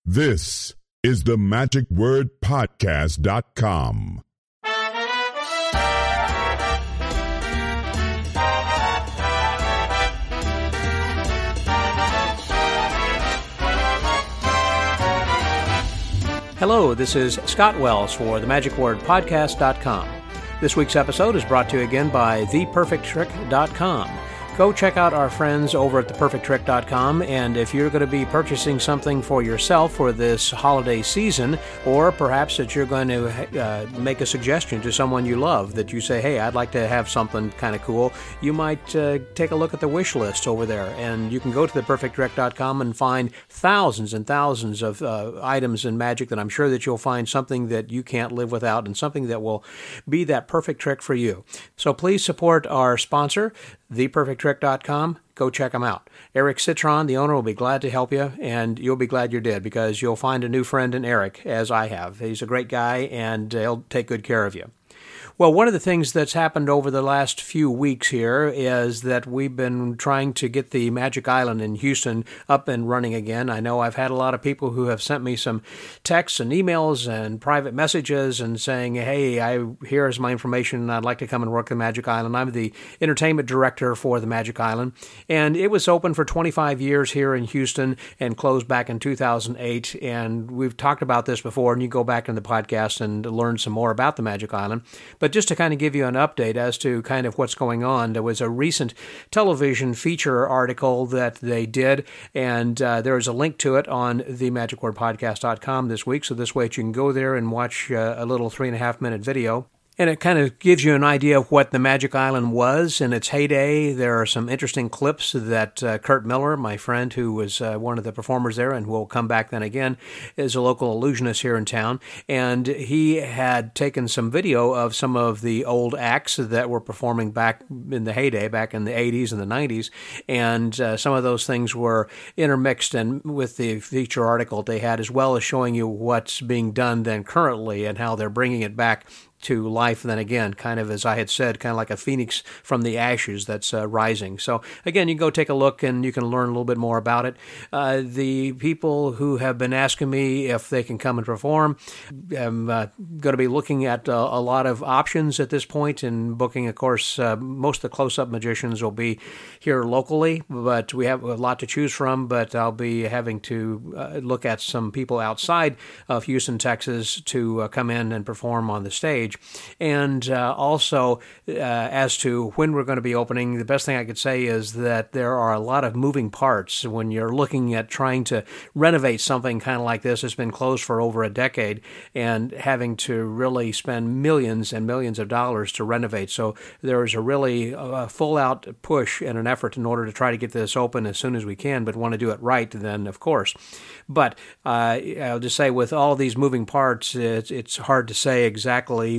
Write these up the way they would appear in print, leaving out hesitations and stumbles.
This is the MagicWordPodcast.com. Hello, this is Scott Wells for the MagicWordPodcast.com. This week's episode is brought to you again by ThePerfectTrick.com. Go check out our friends over at ThePerfectTrick.com, and if you're going to be purchasing something for yourself for this holiday season, or perhaps that you're going to make a suggestion to someone you love that you say, hey, I'd like to have something kind of cool, you might take a look at the wish list over there, and you can go to ThePerfectTrick.com and find thousands and thousands of items in magic that I'm sure that you'll find something that you can't live without and something that will be that perfect trick for you. So please support our sponsor, ThePerfectTrick.com. Go check them out. Eric Citron, the owner, will be glad to help you, and you'll be glad you did because you'll find a new friend in Eric, as I have. He's a great guy, and he'll take good care of you. Well, one of the things that's happened over the last few weeks here is that we've been trying to get the Magic Island in Houston up and running again. I know I've had a lot of people who have sent me some texts and emails and private messages and saying, hey, here's my information and I'd like to come and work the Magic Island. I'm the entertainment director for the Magic Island, and it was open for 25 years here in Houston and closed back in 2008, and we've talked about this before, and you go back in the podcast and learn some more about the Magic Island. But just to kind of give you an update as to kind of what's going on, there was a recent television feature article that they did, and there is a link to it on themagicwordpodcast.com this week, so this way you can go there and watch a little 3.5-minute video. And it kind of gives you an idea of what the Magic Island was in its heyday. There are some interesting clips that Kurt Miller, my friend who was one of the performers there and will come back then again, is a local illusionist here in town. And he had taken some video of some of the old acts that were performing back in the heyday, back in the 80s and the 90s. And some of those things were intermixed and with the feature article they had, as well as showing you what's being done then currently and how they're bringing it back to life then again, kind of as I had said, kind of like a phoenix from the ashes that's rising. So again, you can go take a look and you can learn a little bit more about it. The people who have been asking me if they can come and perform, I'm going to be looking at a lot of options at this point and booking, of course, most of the close-up magicians will be here locally, but we have a lot to choose from, but I'll be having to look at some people outside of Houston, Texas to come in and perform on the stage. And also, as to when we're going to be opening, the best thing I could say is that there are a lot of moving parts when you're looking at trying to renovate something kind of like this. It's been closed for over a decade and having to really spend millions and millions of dollars to renovate. So there is a really full-out push and an effort in order to try to get this open as soon as we can, but want to do it right then, of course. But I'll just say with all these moving parts, it's hard to say exactly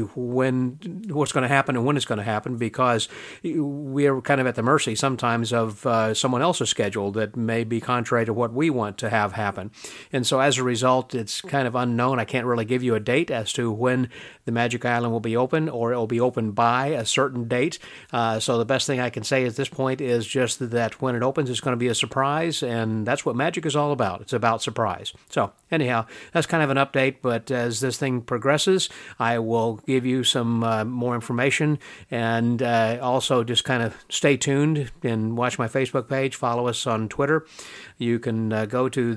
what's going to happen and when it's going to happen because we're kind of at the mercy sometimes of someone else's schedule that may be contrary to what we want to have happen. And so as a result, it's kind of unknown. I can't really give you a date as to when the Magic Island will be open or it will be open by a certain date. So the best thing I can say at this point is just that when it opens, it's going to be a surprise, and that's what magic is all about. It's about surprise. So anyhow, that's kind of an update, but as this thing progresses, I will give you some more information, and also just kind of stay tuned and watch my Facebook page, follow us on Twitter. You can go to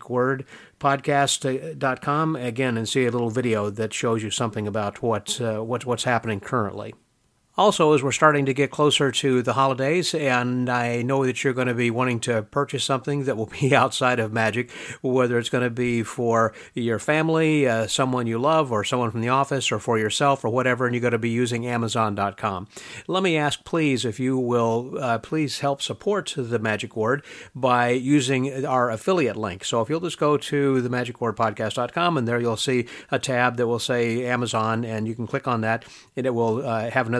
themagicwordpodcast.com again and see a little video that shows you something about what's happening currently. Also, as we're starting to get closer to the holidays, and I know that you're going to be wanting to purchase something that will be outside of magic, whether it's going to be for your family, someone you love, or someone from the office, or for yourself, or whatever, and you're going to be using Amazon.com. Let me ask, please, if you will please help support the Magic Word by using our affiliate link. So if you'll just go to themagicwordpodcast.com, and there you'll see a tab that will say Amazon, and you can click on that, and it will have another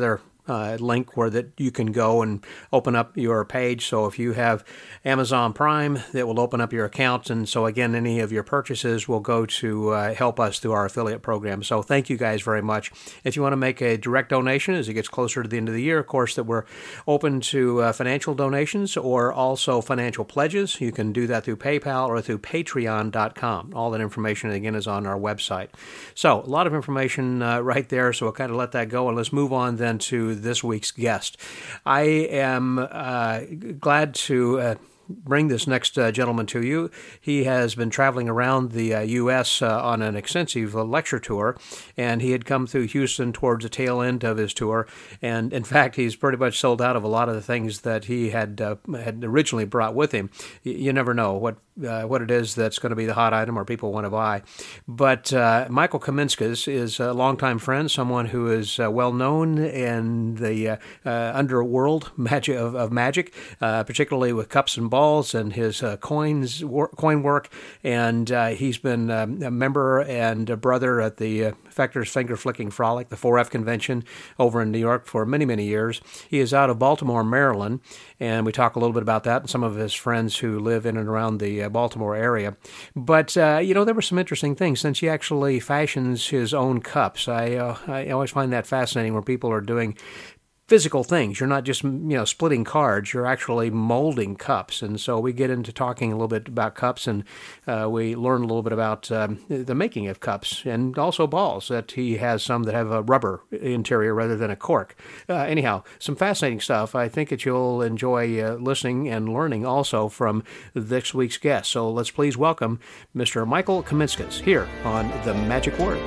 link where that you can go and open up your page. So if you have Amazon Prime, that will open up your account. And so again, any of your purchases will go to help us through our affiliate program. So thank you guys very much. If you want to make a direct donation as it gets closer to the end of the year, of course, that we're open to financial donations or also financial pledges. You can do that through PayPal or through Patreon.com. All that information, again, is on our website. So a lot of information right there, so we'll kind of let that go, and let's move on then to this week's guest. I am glad to bring this next gentleman to you. He has been traveling around the U.S. On an extensive lecture tour, and he had come through Houston towards the tail end of his tour. And in fact, he's pretty much sold out of a lot of the things that he had originally brought with him. You never know what it is that's going to be the hot item or people want to buy. But Michael Kaminskis is a longtime friend, someone who is well known in the underworld of magic, particularly with cups and balls and his coin work. And he's been a member and a brother at the Fechter's Finger Flicking Frolic, the 4F convention over in New York for many, many years. He is out of Baltimore, Maryland, and we talk a little bit about that and some of his friends who live in and around the Baltimore area. But, there were some interesting things since he actually fashions his own cups. I always find that fascinating where people are doing physical things. You're not just, splitting cards. You're actually molding cups. And so we get into talking a little bit about cups, and we learn a little bit about the making of cups and also balls, that he has some that have a rubber interior rather than a cork. Anyhow, some fascinating stuff. I think that you'll enjoy listening and learning also from this week's guest. So let's please welcome Mr. Michael Kaminskis here on The Magic Word.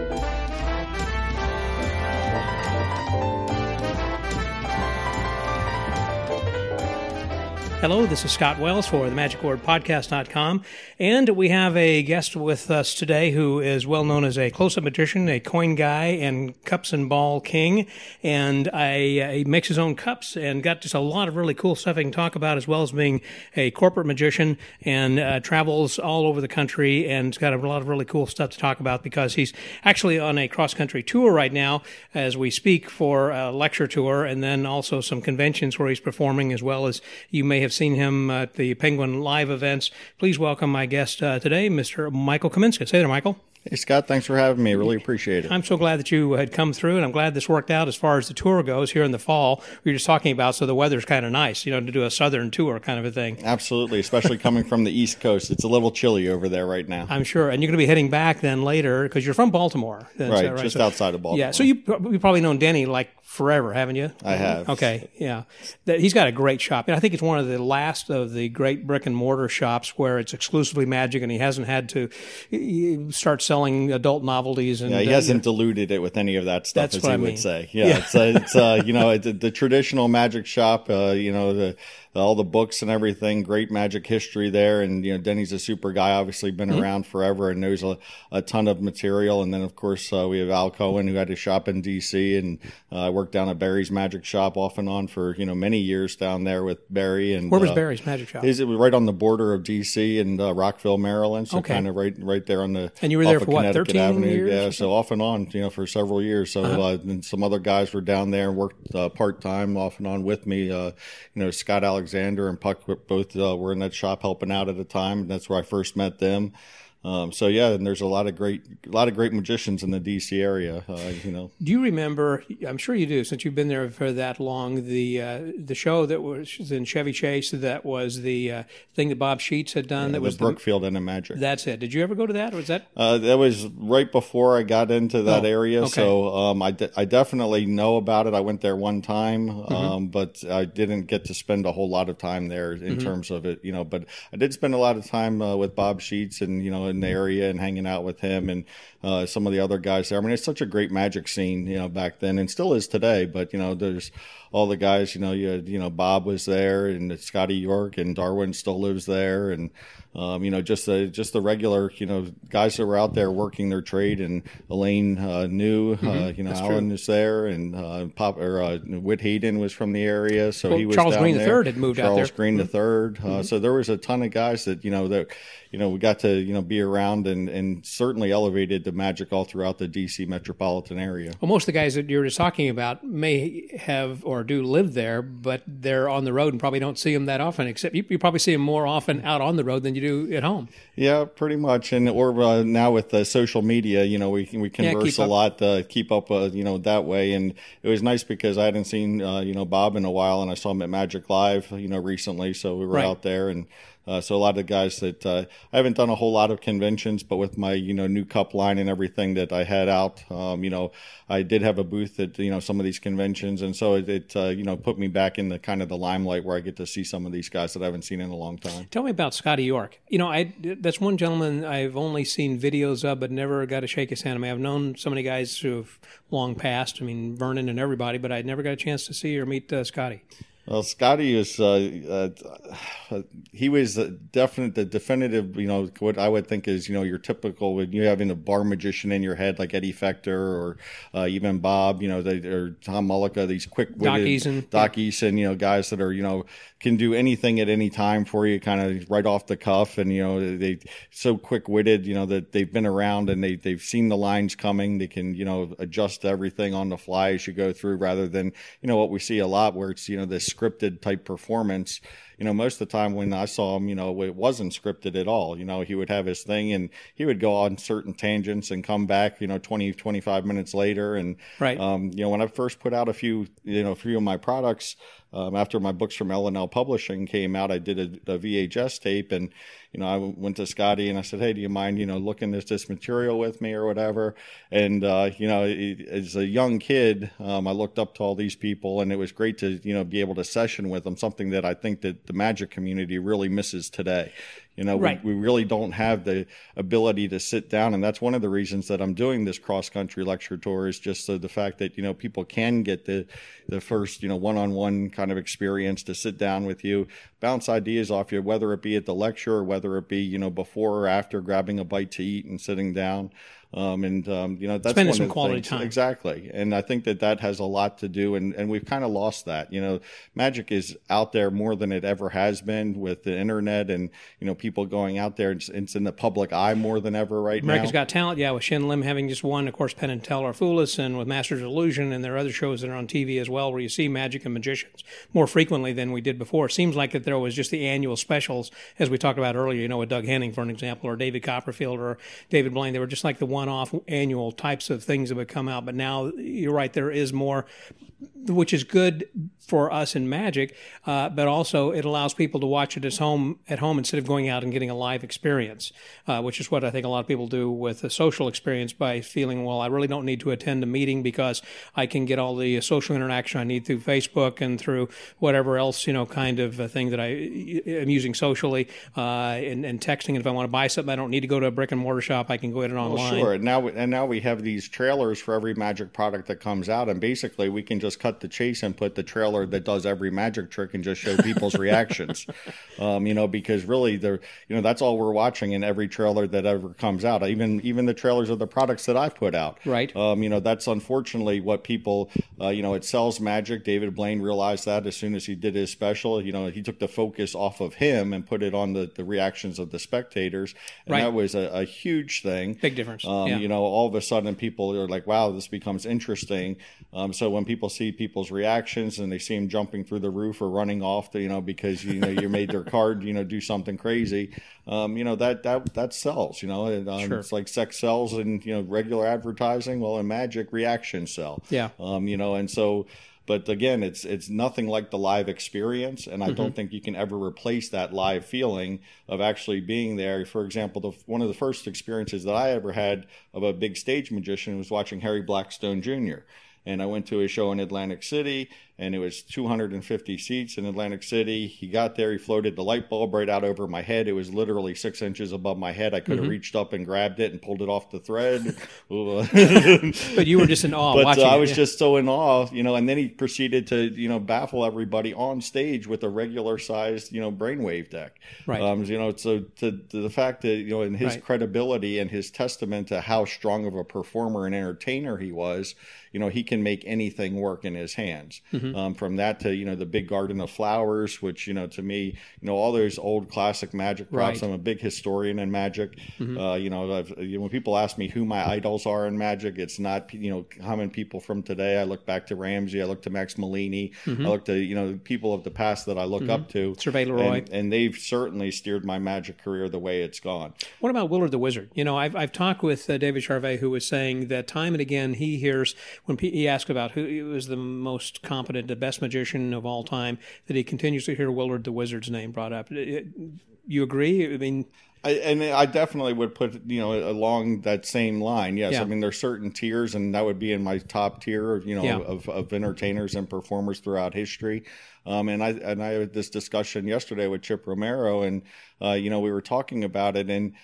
Hello, this is Scott Wells for the MagicWordPodcast.com, and we have a guest with us today who is well known as a close-up magician, a coin guy, and cups and ball king, and he makes his own cups and got just a lot of really cool stuff he can talk about, as well as being a corporate magician and travels all over the country, and has got a lot of really cool stuff to talk about because he's actually on a cross-country tour right now as we speak for a lecture tour, and then also some conventions where he's performing, as well as you may have seen him at the Penguin Live events. Please welcome my guest today, Mr. Michael Kaminskis. Hey there, Michael. Hey, Scott. Thanks for having me. Really appreciate it. I'm so glad that you had come through, and I'm glad this worked out as far as the tour goes here in the fall. We were just talking about, so the weather's kind of nice, to do a southern tour kind of a thing. Absolutely, especially coming from the East Coast. It's a little chilly over there right now. I'm sure. And you're going to be heading back then later, because you're from Baltimore. Right, just outside of Baltimore. Yeah, so you've probably known Denny forever, haven't you? I have. Okay, yeah. He's got a great shop. And I think it's one of the last of the great brick and mortar shops where it's exclusively magic, and he hasn't had to start selling adult novelties. And he hasn't diluted it with any of that stuff, that's as what he I mean. would say. Yeah, it's the traditional magic shop, all the books and everything, great magic history there. And, Denny's a super guy, obviously been around forever and knows a ton of material. And then, of course, we have Al Cohen, who had a shop in D.C. and worked down at Barry's Magic Shop off and on for, many years down there with Barry. And where was Barry's Magic Shop? It was right on the border of D.C. and Rockville, Maryland. So kind of right there on the And you were there for what, 13 Avenue. years? Yeah, so off and on, for several years. So and some other guys were down there and worked part-time off and on with me. Scott Alexander and Puck both were in that shop helping out at the time. And that's where I first met them. And there's a lot of great magicians in the DC area. Do you remember? I'm sure you do, since you've been there for that long. The show that was in Chevy Chase, that was the thing that Bob Sheets had done. That was Brookfield End of Magic. That's it. Did you ever go to that? Or was that? That was right before I got into that area. Okay. So I definitely know about it. I went there one time, but I didn't get to spend a whole lot of time there in terms of it. But I did spend a lot of time with Bob Sheets and in the area and hanging out with him and some of the other guys there. I mean, it's such a great magic scene, back then, and still is today. But there's all the guys. Bob was there, and Scotty York, and Darwin still lives there, and Just the regular, guys that were out there working their trade. And Elaine knew, Alan was there, and Whit Hayden was from the area, so he was Charles down Green there. III had moved out there. Charles Green III. So there was a ton of guys that we got to be around, and certainly elevated the magic all throughout the D.C. metropolitan area. Well, most of the guys that you're just talking about may have or do live there, but they're on the road and probably don't see them that often. Except you probably see them more often out on the road than you do at home. Yeah, pretty much. And or now with social media, we converse a lot, keep up, that way. And it was nice because I hadn't seen Bob in a while, and I saw him at Magic Live, recently. So we were out there, and so a lot of the guys that I haven't done a whole lot of conventions, but with my new cup line and everything that I had out, I did have a booth at some of these conventions, and so it put me back in the kind of the limelight where I get to see some of these guys that I haven't seen in a long time. Tell me about Scotty York. That's one gentleman I've only seen videos of, but never got to shake his hand. I mean, I've known so many guys who've long passed. I mean, Vernon and everybody, but I never got a chance to see or meet Scotty. Well, Scotty is he was the definitive, what I would think is, your typical, when you having a bar magician in your head like Eddie Fector or even Bob, or Tom Mullica, these quick-witted Doc Eason, guys that are, can do anything at any time for you, kind of right off the cuff. And, they so quick-witted, that they've been around and they've seen the lines coming. They can, adjust everything on the fly as you go through, rather than, what we see a lot where it's, this scripted type performance. Most of the time when I saw him, it wasn't scripted at all. He would have his thing and he would go on certain tangents and come back, 20, 25 minutes later. And, right. When I first put out a few of my products, after my books from L&L Publishing came out, I did a VHS tape, and I went to Scotty and I said, "Hey, do you mind looking at this material with me or whatever?" And as a young kid, I looked up to all these people, and it was great to be able to session with them. Something that I think that the magic community really misses today. Right. We really don't have the ability to sit down. And that's one of the reasons that I'm doing this cross-country lecture tour, is just the fact that, people can get the first, one-on-one kind of experience to sit down with you, bounce ideas off you, whether it be at the lecture or whether it be, before or after grabbing a bite to eat and sitting down. That's spending one some of the quality things. time. Exactly. And I think that has a lot to do, and we've kind of lost that. Magic is out there more than it ever has been with the internet, and, people going out there. It's in the public eye more than ever right now. America's Got Talent, with Shin Lim having just won, of course, Penn and Teller Fool Us, and with Masters of Illusion, and there are other shows that are on TV as well where you see magic and magicians more frequently than we did before. It seems like that there was just the annual specials, as we talked about earlier, with Doug Henning, for an example, or David Copperfield or David Blaine. They were just like the one-off annual types of things that would come out. But now, you're right, there is more, which is good for us in magic, but also it allows people to watch it at home instead of going out and getting a live experience, which is what I think a lot of people do with a social experience, by feeling, well, I really don't need to attend a meeting because I can get all the social interaction I need through Facebook and through whatever else, kind of thing that I am using socially, and texting. And if I want to buy something, I don't need to go to a brick and mortar shop. I can go get it online. Well, sure. Now we have these trailers for every magic product that comes out, and basically we can just cut the chase and put the trailer that does every magic trick and just show people's reactions. Because really that's all we're watching in every trailer that ever comes out. Even the trailers of the products that I've put out. Right. That's unfortunately what people, it sells magic. David Blaine realized that as soon as he did his special. He took the focus off of him and put it on the reactions of the spectators. And right. That was a huge thing. Big difference. All of a sudden people are like, wow, this becomes interesting. So when people see people's reactions and they see them jumping through the roof or running off, because you made their card, do something crazy, that sells. Sure. It's like sex sells in regular advertising. Well, in magic, reactions sell. Yeah. And so. But again, it's nothing like the live experience, and I don't think you can ever replace that live feeling of actually being there. For example, one of the first experiences that I ever had of a big stage magician was watching Harry Blackstone Jr., and I went to a show in Atlantic City, and it was 250 seats in Atlantic City. He got there, he floated the light bulb right out over my head. It was literally 6 inches above my head. I could have reached up and grabbed it and pulled it off the thread. But you were just in awe watching I was just so in awe, and then he proceeded to, baffle everybody on stage with a regular sized, brainwave deck. Right. So to the fact that, in his credibility and his testament to how strong of a performer and entertainer he was, he can make anything work in his hands. From that to, the big garden of flowers, which, to me, all those old classic magic props. I'm a big historian in magic. When people ask me who my idols are in magic, it's not, common people from today. I look back to Ramsey. I look to Max Malini. I look to, people of the past that I look up to. Survey Leroy. And they've certainly steered my magic career the way it's gone. What about Willard the Wizard? I've talked with David Charvet, who was saying that time and again he hears when he asked about who was the most competent, the best magician of all time, that he continues to hear Willard the Wizard's name brought up. You agree? I mean, I definitely would put, along that same line. Yes. Yeah. I mean, there's certain tiers, and that would be in my top tier, of entertainers and performers throughout history. And I had this discussion yesterday with Chip Romero, and, we were talking about it, and,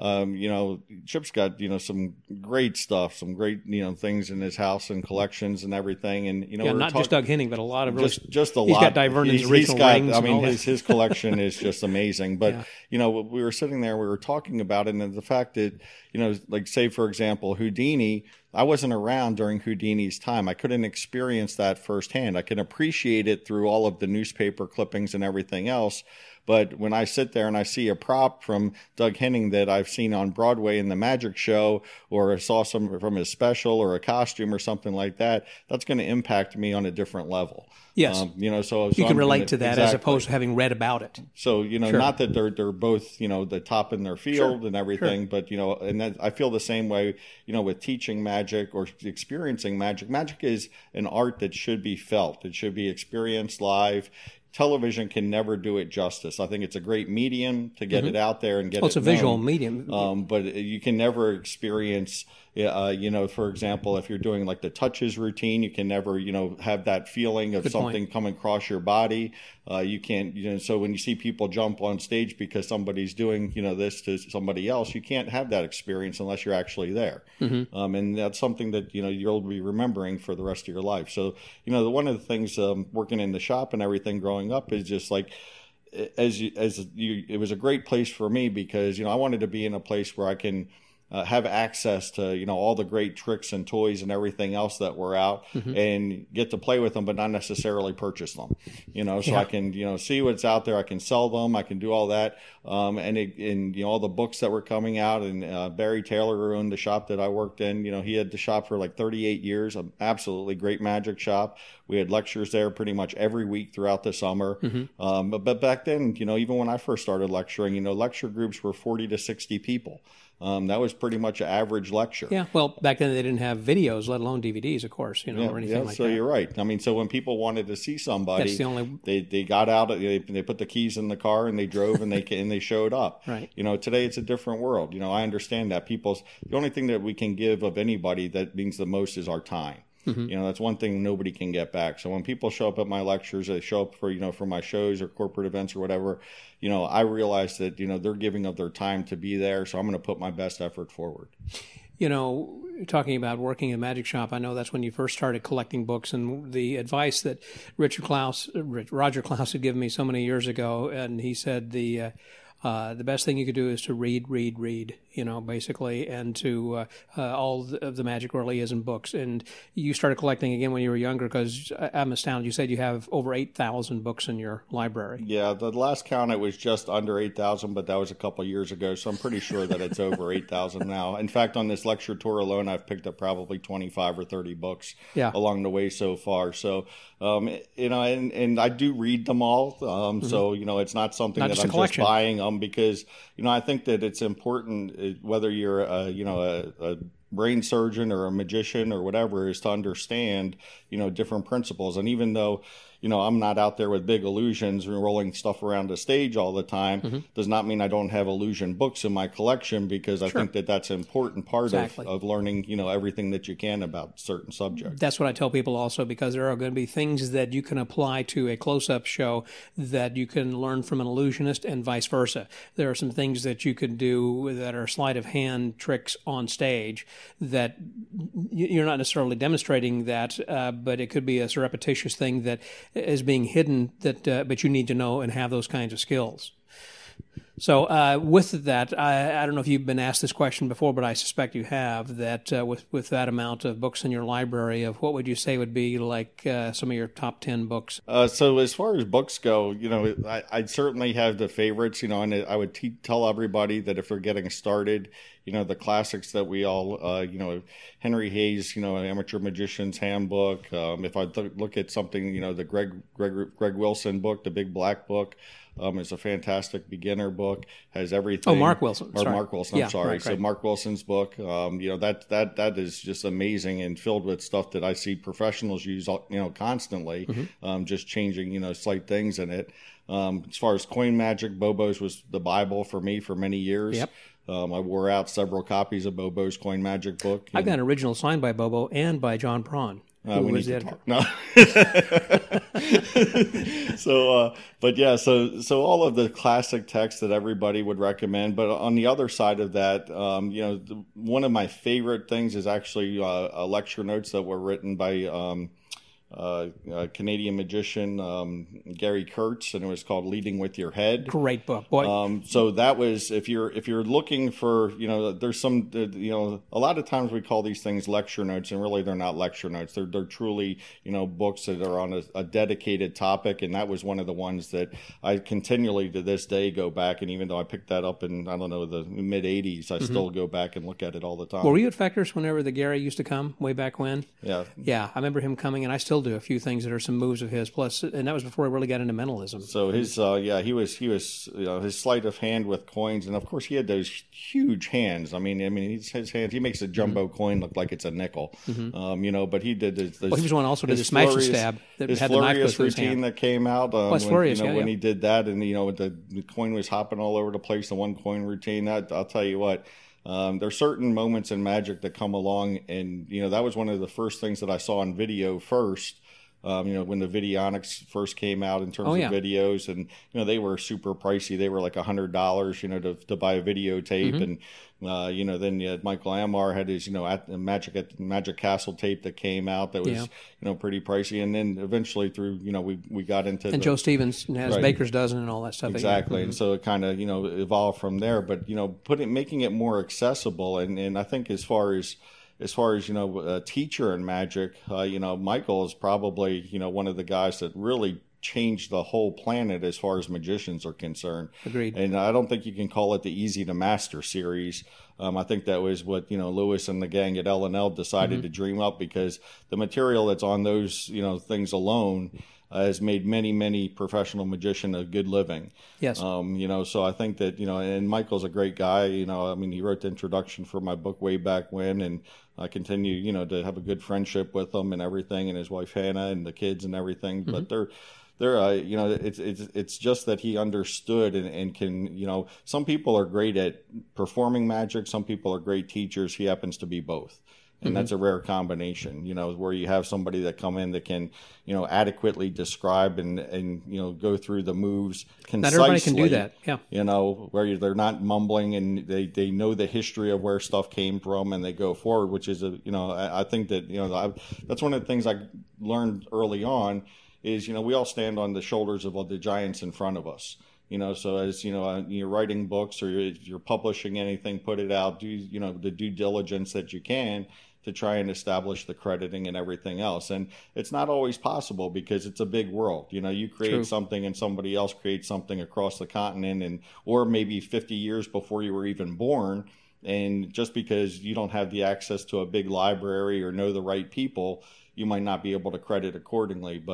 Chip's got, some great stuff, some great, things in his house and collections and everything. And, not just Doug Henning, but a lot of just a lot. He's got Divernon's original rings. I mean, his collection is just amazing. But, we were sitting there, we were talking about it, and the fact that, like say, for example, Houdini, I wasn't around during Houdini's time. I couldn't experience that firsthand. I can appreciate it through all of the newspaper clippings and everything else. But when I sit there and I see a prop from Doug Henning that I've seen on Broadway in the magic show, or I saw some from his special or a costume or something like that, that's going to impact me on a different level. Yes. So you can relate to that as opposed to having read about it. So, not that they're both, the top in their field and everything, but, and that, I feel the same way, with teaching magic or experiencing magic. Magic is an art that should be felt. It should be experienced live. Television can never do it justice. I think it's a great medium to get it out there and get it known. It's a visual medium. But you can never experience, for example, if you're doing like the touches routine, you can never, have that feeling of something coming across your body. You can't, so when you see people jump on stage because somebody's doing, this to somebody else, you can't have that experience unless you're actually there. And that's something that, you'll be remembering for the rest of your life. So, one of the things working in the shop and everything growing up is just like, it was a great place for me because, I wanted to be in a place where I can have access to, all the great tricks and toys and everything else that were out and get to play with them, but not necessarily purchase them, so I can, see what's out there. I can sell them. I can do all that. And all the books that were coming out, and Barry Taylor, who owned the shop that I worked in, he had the shop for like 38 years, an absolutely great magic shop. We had lectures there pretty much every week throughout the summer. But back then, even when I first started lecturing, lecture groups were 40 to 60 people. That was pretty much an average lecture. Yeah, well, back then they didn't have videos, let alone DVDs, of course, or anything like so that. You're right. I mean, so when people wanted to see somebody, that's the only... they got out, they put the keys in the car and they drove and they showed up. Right. Today it's a different world. I understand that the only thing that we can give of anybody that means the most is our time. That's one thing nobody can get back. So when people show up at my lectures, they show up for, for my shows or corporate events or whatever, I realize that, they're giving up their time to be there. So I'm going to put my best effort forward. Talking about working in a magic shop, I know that's when you first started collecting books, and the advice that Roger Klaus had given me so many years ago, and he said the best thing you could do is to read, basically, and to all of the magic really is in books. And you started collecting again when you were younger, because I'm astounded. You said you have over 8,000 books in your library. Yeah, the last count it was just under 8,000, but that was a couple of years ago, so I'm pretty sure that it's over 8,000 now. In fact, on this lecture tour alone, I've picked up probably 25 or 30 books along the way so far. So, and I do read them all. So, it's not something that I'm just buying because, I think that it's important whether you're, a brain surgeon or a magician or whatever is to understand, different principles. And even though, I'm not out there with big illusions and rolling stuff around the stage all the time, does not mean I don't have illusion books in my collection, because I think that that's an important part of learning, everything that you can about certain subjects. That's what I tell people also, because there are going to be things that you can apply to a close-up show that you can learn from an illusionist, and vice versa. There are some things that you can do that are sleight of hand tricks on stage that you're not necessarily demonstrating that, but it could be a surreptitious thing that is being hidden, but you need to know and have those kinds of skills. So with that, I don't know if you've been asked this question before, but I suspect you have, that with that amount of books in your library, of what would you say would be like some of your top 10 books? So as far as books go, I'd certainly have the favorites, and I would tell everybody that if they're getting started, the classics that we all, Henry Hayes, Amateur Magician's Handbook. If I look at something, the Greg Wilson book, the Big Black Book, is a fantastic beginner book. Has everything. Oh, Mark Wilson. Mark Wilson. I'm sorry. Right. So Mark Wilson's book, that is just amazing and filled with stuff that I see professionals use, constantly. Just changing, slight things in it. As far as coin magic, Bobo's was the Bible for me for many years. Yep. I wore out several copies of Bobo's Coin Magic book. I've got an original signed by Bobo and by John Prawn. We need to talk. No. So all of the classic texts that everybody would recommend. But on the other side of that, one of my favorite things is actually lecture notes that were written by Canadian magician Gary Kurtz, and it was called Leading with Your Head. Great book, boy. So that was, if you're looking for, there's some, a lot of times we call these things lecture notes, and really they're not lecture notes. They're truly, books that are on a dedicated topic, and that was one of the ones that I continually to this day go back, and even though I picked that up in, I don't know, the mid 80s, I still go back and look at it all the time. Were you at Fector's whenever the Gary used to come, way back when? Yeah. Yeah, I remember him coming, and I still do a few things that are some moves of his. Plus, and that was before I really got into mentalism. So his, he was, his sleight of hand with coins, and of course he had those huge hands. I mean, his hands. He makes a jumbo coin look like it's a nickel. But he did. He was one also did the smash and stab that had the knife go through his hand. Routine that came out. When he did that, and the coin was hopping all over the place. The one coin routine. I'll tell you what. There's certain moments in magic that come along, and that was one of the first things that I saw on video first. When the Videonics first came out in terms of videos, and they were super pricey. They were like $100, to buy a videotape, and then Michael Amar had his at Magic Castle tape that came out that was pretty pricey, and then eventually through we got into Joe Stevens has Baker's Dozen and all that stuff exactly, and so it kind of evolved from there. But making it more accessible, and I think as far as a teacher in magic, Michael is probably one of the guys that really changed the whole planet as far as magicians are concerned. Agreed. And I don't think you can call it the Easy to Master series. I think that was what Lewis and the gang at L&L decided to dream up, because the material that's on those things alone has made many professional magician a good living. Yes. So I think that and Michael's a great guy. He wrote the introduction for my book way back when, and I continue to have a good friendship with him and everything, and his wife Hannah and the kids and everything. But they're it's just that he understood and can some people are great at performing magic, some people are great teachers. He happens to be both. And that's a rare combination, where you have somebody that come in that can, adequately describe and go through the moves concisely. Not everybody can do that, yeah. Where they're not mumbling, and they know the history of where stuff came from, and they go forward, which is, I think that, that's one of the things I learned early on is, we all stand on the shoulders of the giants in front of us. So as you're writing books or you're publishing anything, put it out, do the due diligence that you can to try and establish the crediting and everything else. And it's not always possible, because it's a big world. You create something and somebody else creates something across the continent, or maybe 50 years before you were even born. And just because you don't have the access to a big library or know the right people, you might not be able to credit accordingly. But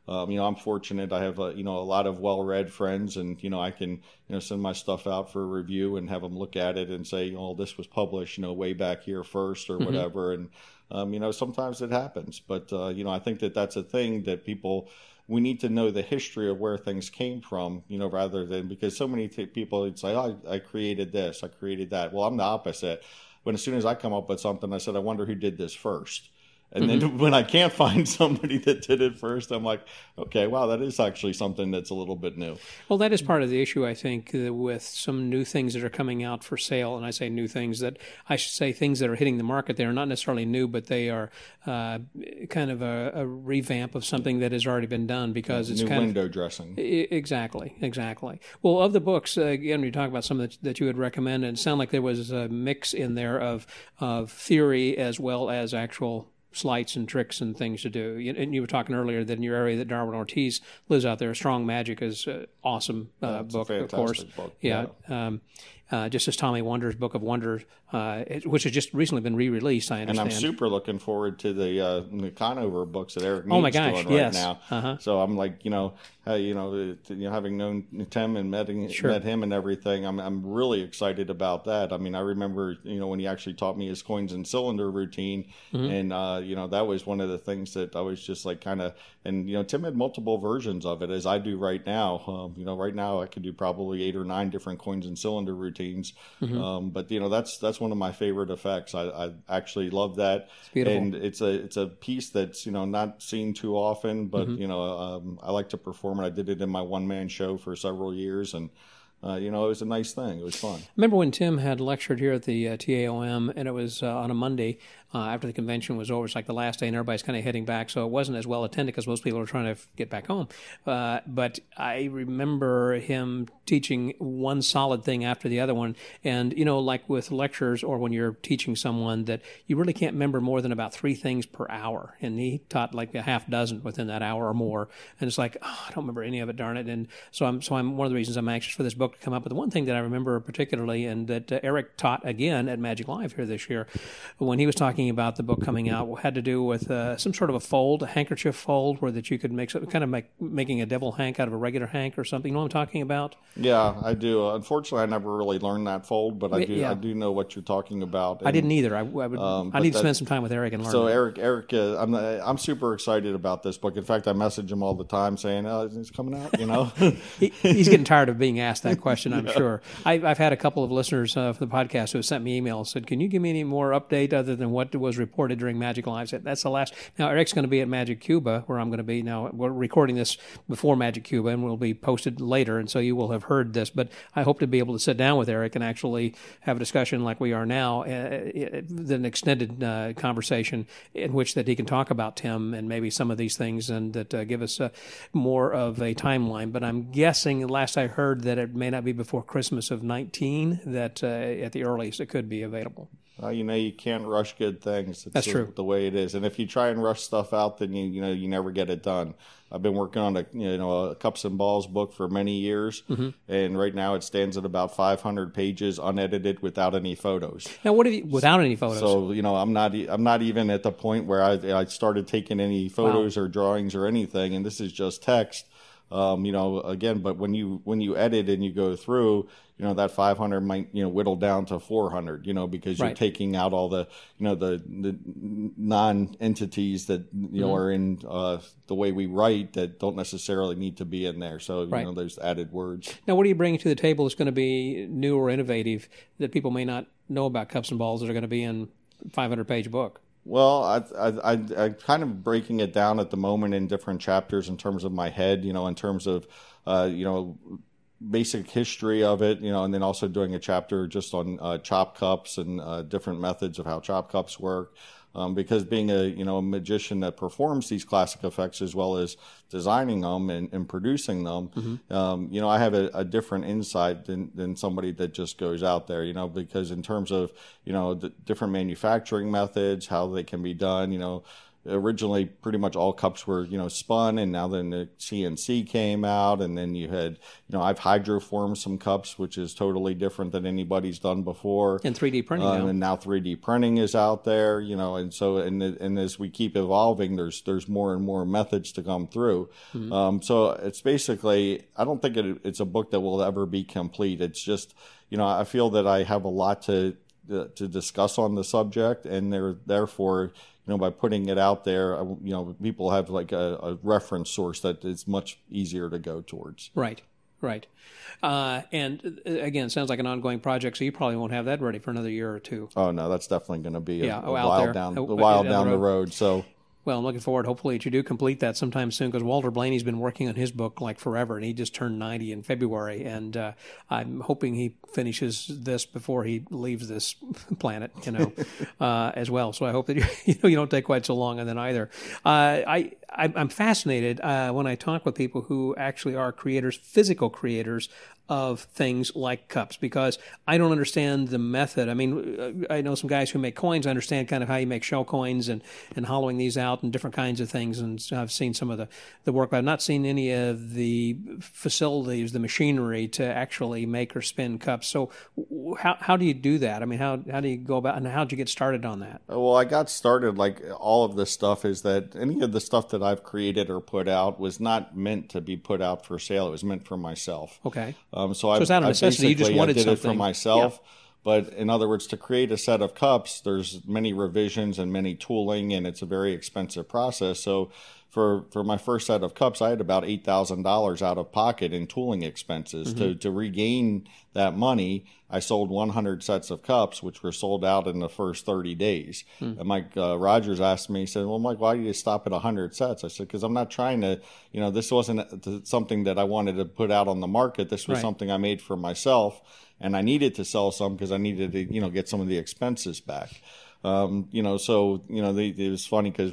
I'm fortunate. I have a lot of well-read friends, and I can send my stuff out for a review and have them look at it and say, oh, this was published way back here first or whatever. And sometimes it happens, but I think that's a thing that we need to know the history of where things came from, rather than, because so many people would say, oh, I created this, I created that. Well, I'm the opposite. When as soon as I come up with something, I said, I wonder who did this first. And then when I can't find somebody that did it first, I'm like, okay, wow, that is actually something that's a little bit new. Well, that is part of the issue, I think, with some new things that are coming out for sale. And I say new things, that I should say things that are hitting the market. They are not necessarily new, but they are kind of a revamp of something that has already been done, because it's new kind window of dressing. Exactly. Well, of the books, again, we talk about some that you would recommend, and it sounded like there was a mix in there of theory as well as actual sleights and tricks and things to do. And you were talking earlier that in your area that Darwin Ortiz lives out there. Strong Magic is an awesome book, of course. Book. Yeah. Just as Tommy Wonder's Book of Wonders, which has just recently been re-released, I understand. And I'm super looking forward to the Conover books that Eric oh my Mead's gosh, doing right yes. now. Uh-huh. So I'm like, having known Tim and met him and everything, I'm really excited about that. I mean, I remember, when he actually taught me his coins and cylinder routine, and that was one of the things that I was just like kind of, and Tim had multiple versions of it, as I do right now. Right now I could do probably 8 or 9 different coins and cylinder routines. But that's one of my favorite effects. I actually love that. It's beautiful. And it's a piece that's not seen too often, but I like to perform it. I did it in my one-man show for several years, and it was a nice thing. It was fun. Remember when Tim had lectured here at the TAOM, and it was on a Monday after the convention was over. It's like the last day, and everybody's kind of heading back, so it wasn't as well attended because most people are trying to get back home. But I remember him teaching one solid thing after the other one. And, like with lectures or when you're teaching someone, that you really can't remember more than about 3 things per hour. And he taught like a half dozen within that hour or more. And it's like, I don't remember any of it, darn it. And so I'm one of the reasons I'm anxious for this book to come up. But the one thing that I remember particularly, and that Eric taught again at Magic Live here this year, when he was talking about the book coming out, had to do with some sort of a fold, a handkerchief fold, where that you could make kind of making a devil hank out of a regular hank or something. You know what I'm talking about? Yeah, I do. Unfortunately, I never really learned that fold, but I do know what you're talking about. And, I didn't either. I need to spend some time with Eric and learn. So Eric, I'm super excited about this book. In fact, I message him all the time saying, "Oh, it's coming out." He's getting tired of being asked that question, I'm sure. I've had a couple of listeners for the podcast who have sent me emails, said, "Can you give me any more update other than what was reported during Magic Live?" I said, that's the last. Now, Eric's going to be at Magic Cuba, where I'm going to be. Now, we're recording this before Magic Cuba, and will be posted later, and so you will have heard this. But I hope to be able to sit down with Eric and actually have a discussion like we are now, an extended conversation in which that he can talk about Tim and maybe some of these things, and that give us more of a timeline. But I'm guessing, last I heard, that it may not be before Christmas of 19, that at the earliest it could be available. You can't rush good things. That's true. The way it is, and if you try and rush stuff out, then you never get it done. I've been working on a Cups and Balls book for many years, and right now it stands at about 500 pages, unedited, without any photos. Now, what have you without any photos? So I'm not even at the point where I started taking any photos or drawings or anything, and this is just text. Again, but when you edit and you go through, that 500 might, whittle down to 400, because you're taking out all the, the non-entities that, are in the way we write that don't necessarily need to be in there. So, there's added words. Now, what are you bringing to the table that's going to be new or innovative that people may not know about Cups and Balls that are going to be in a 500-page book? Well, I'm kind of breaking it down at the moment in different chapters in terms of my head, in terms of, basic history of it, and then also doing a chapter just on chop cups and different methods of how chop cups work. Because being a magician that performs these classic effects as well as designing them and producing them, I have a different insight than somebody that just goes out there, because in terms of, the different manufacturing methods, how they can be done, originally pretty much all cups were, spun, and now then the CNC came out, and then you had, I've hydroformed some cups, which is totally different than anybody's done before. And 3D printing now. And now 3D printing is out there, and so, and as we keep evolving, there's more and more methods to come through. So it's basically, I don't think it's a book that will ever be complete. It's just, I feel that I have a lot to discuss on the subject, and therefore, by putting it out there, people have like a reference source that is much easier to go towards. Right. And again, it sounds like an ongoing project, so you probably won't have that ready for another year or two. Oh no, that's definitely going to be a while down the road. So. Well, I'm looking forward, hopefully, that you do complete that sometime soon, because Walter Blaney's been working on his book like forever, and he just turned 90 in February, and I'm hoping he finishes this before he leaves this planet, as well. So I hope that you don't take quite so long on that either. I'm fascinated when I talk with people who actually are creators, physical creators of things like cups, because I don't understand the method. I mean, I know some guys who make coins. I understand kind of how you make shell coins and hollowing these out and different kinds of things. And so I've seen some of the work, but I've not seen any of the facilities, the machinery to actually make or spin cups. So how do you do that? I mean, how do you go about, and how did you get started on that? Well, I got started, like all of this stuff is that any of the stuff that I've created or put out was not meant to be put out for sale. It was meant for myself. Okay. So it's not a necessity. You just wanted something. I did it for myself. Yeah. But in other words, to create a set of cups, there's many revisions and many tooling, and it's a very expensive process. So for my first set of cups, I had about $8,000 out of pocket in tooling expenses. To regain that money, I sold 100 sets of cups, which were sold out in the first 30 days. And Mike Rogers asked me, he said, well, Mike, why do you stop at 100 sets? I said, because I'm not trying to, this wasn't something that I wanted to put out on the market. This was something I made for myself, and I needed to sell some because I needed to, get some of the expenses back. It was funny because,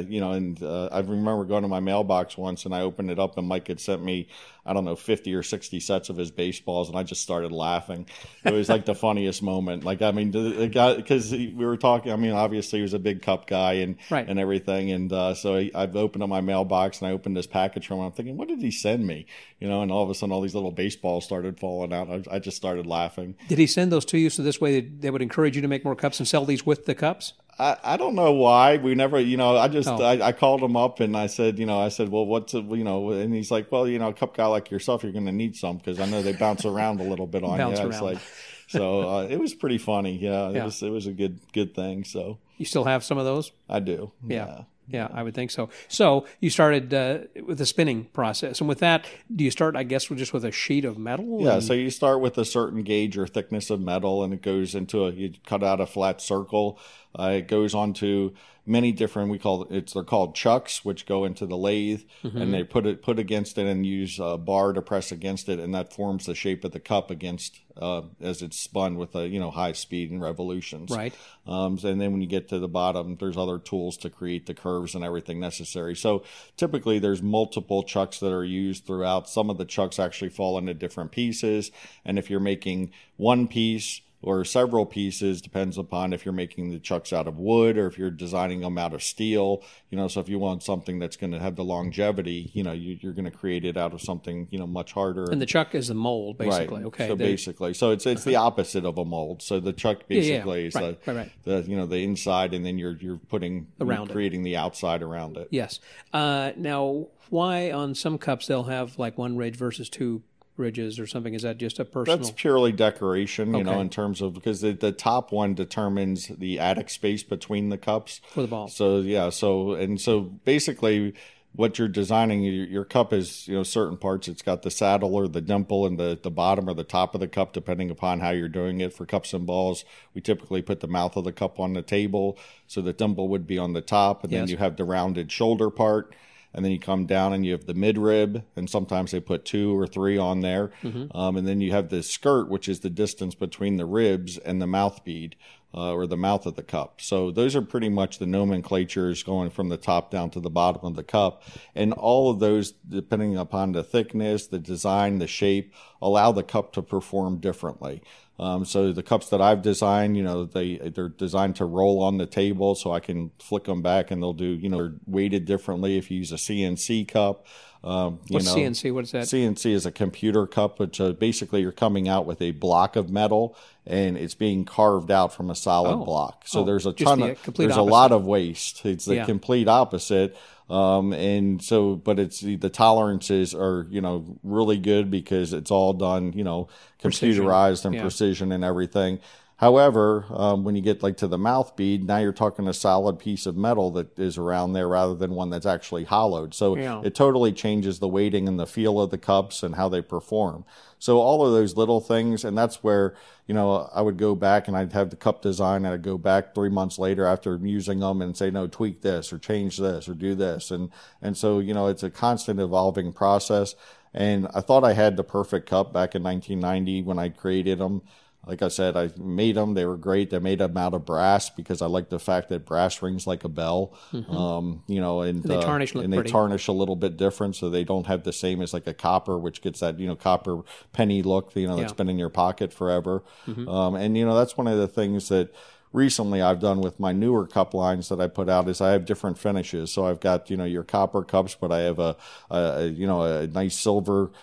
I remember going to my mailbox once, and I opened it up, and Mike had sent me, 50 or 60 sets of his baseballs, and I just started laughing. It was like the funniest moment. Like, I mean, the guy, because we were talking, obviously he was a big cup guy and everything. And so I've opened up my mailbox, and I opened this package from him. I'm thinking, what did he send me? And all of a sudden all these little baseballs started falling out. I just started laughing. Did he send those to you so this way they would encourage you to make more cups and sell these with the cups? I don't know why. We never, I called him up and I said, well, what's it, and he's like, well, a cup guy like yourself, you're going to need some, because I know they bounce around a little bit on you. It's like, so it was pretty funny. Yeah, it was a good thing. So you still have some of those? I do. Yeah, I would think so. So you started with the spinning process. And with that, do you start, I guess, just with a sheet of metal? Yeah, so you start with a certain gauge or thickness of metal, and it goes into you cut out a flat circle. It goes onto many different, they're called chucks, which go into the lathe, and they put against it and use a bar to press against it, and that forms the shape of the cup against as it's spun with a high speed and revolutions. Right. And then when you get to the bottom, there's other tools to create the curves and everything necessary. So typically there's multiple chucks that are used throughout. Some of the chucks actually fall into different pieces, and if you're making one piece or several pieces, depends upon if you're making the chucks out of wood or if you're designing them out of steel. So if you want something that's going to have the longevity, you're going to create it out of something, much harder. And the chuck is the mold, basically. Right. Okay. So basically, it's the opposite of a mold. So the chuck basically is the inside, and then you're creating the outside around it. Yes. Now, why on some cups they'll have like one ridge versus two ridges or something? Is that just a personal? That's purely decoration, in terms of, because the top one determines the attic space between the cups for the ball. So basically what you're designing, your cup is, certain parts. It's got the saddle or the dimple and the bottom or the top of the cup, depending upon how you're doing it. For cups and balls, we typically put the mouth of the cup on the table, so the dimple would be on the top, and then you have the rounded shoulder part. And then you come down and you have the midrib, and sometimes they put 2 or 3 on there. And then you have the skirt, which is the distance between the ribs and the mouth bead, or the mouth of the cup. So those are pretty much the nomenclatures going from the top down to the bottom of the cup. And all of those, depending upon the thickness, the design, the shape, allow the cup to perform differently. So the cups that I've designed, they're designed to roll on the table, so I can flick them back, and they'll do, they're weighted differently if you use a CNC cup. What's CNC? What is that? CNC is a computer cup, which basically you're coming out with a block of metal and it's being carved out from a solid block. So there's a ton of, there's a lot of waste. It's the complete opposite. And so, but it's the tolerances are, really good because it's all done, computerized and precision and everything. However, when you get like to the mouth bead, now you're talking a solid piece of metal that is around there rather than one that's actually hollowed. So it totally changes the weighting and the feel of the cups and how they perform. So all of those little things, and that's where, I would go back and I'd have the cup design and I'd go back 3 months later after using them and say, no, tweak this or change this or do this. And so, it's a constant evolving process. And I thought I had the perfect cup back in 1990 when I created them. Like I said, I made them. They were great. They made them out of brass because I like the fact that brass rings like a bell. And they tarnish they tarnish a little bit different, so they don't have the same as like a copper, which gets that copper penny look. That's been in your pocket forever. And that's one of the things that recently I've done with my newer cup lines that I put out is I have different finishes. So I've got your copper cups, but I have a nice silver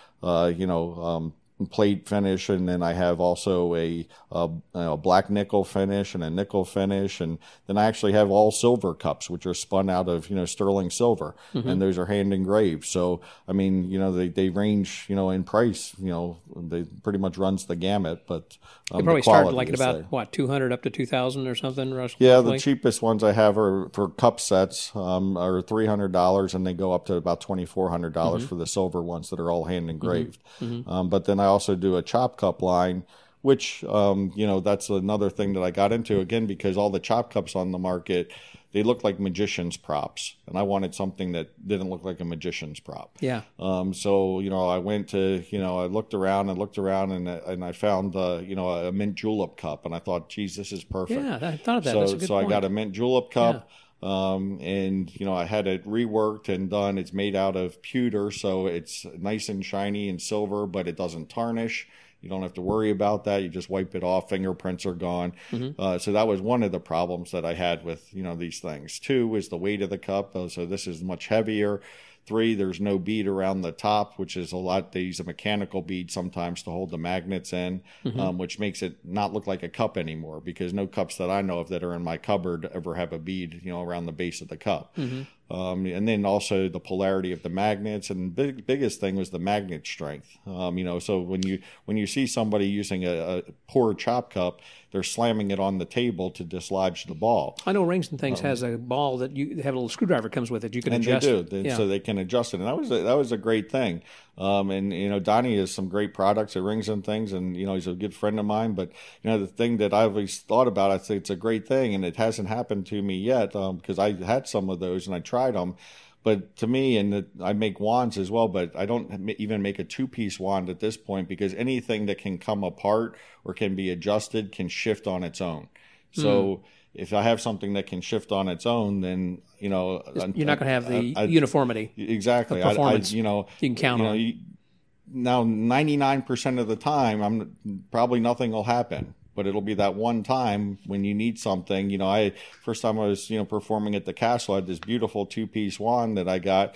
plate finish, and then I have also a black nickel finish and a nickel finish, and then I actually have all silver cups, which are spun out of sterling silver, and those are hand engraved. So I mean, they range in price. They pretty much runs the gamut, but they probably started like at about $200 up to $2,000 or something. Yeah, the cheapest ones I have are for cup sets are $300, and they go up to about $2,400 for the silver ones that are all hand engraved. But then I also do a chop cup line, which, that's another thing that I got into, again, because all the chop cups on the market, they look like magician's props. And I wanted something that didn't look like a magician's prop. Yeah. So, I went to, I looked around and I found, a mint julep cup. And I thought, geez, this is perfect. Yeah, I thought of that. That's a good point. I got a mint julep cup. Yeah. And I had it reworked and done. It's made out of pewter, so it's nice and shiny and silver, but it doesn't tarnish. You don't have to worry about that. You just wipe it off. Fingerprints are gone. So that was one of the problems that I had with, these things. 2 is the weight of the cup. So this is much heavier. 3, there's no bead around the top, which is a lot. They use a mechanical bead sometimes to hold the magnets in, which makes it not look like a cup anymore, because no cups that I know of that are in my cupboard ever have a bead, around the base of the cup. And then also the polarity of the magnets, and biggest thing was the magnet strength. So when you see somebody using a poor chop cup, they're slamming it on the table to dislodge the ball. I know Rings and Things has a ball that you have a little screwdriver comes with it. You can adjust. And they do, so they can adjust it, and that was a great thing. And Donnie has some great products at Rings and Things, and he's a good friend of mine. But the thing that I've always thought about, I think it's a great thing, and it hasn't happened to me yet, because I had some of those and I tried them. But to me, I make wands as well, but I don't even make a 2-piece wand at this point, because anything that can come apart or can be adjusted can shift on its own. So if I have something that can shift on its own, then you're not going to have the uniformity. Exactly. Performance. You can count on. Now, 99% of the time, probably nothing will happen. But it'll be that one time when you need something. First time I was, performing at the castle, I had this beautiful 2-piece wand that I got,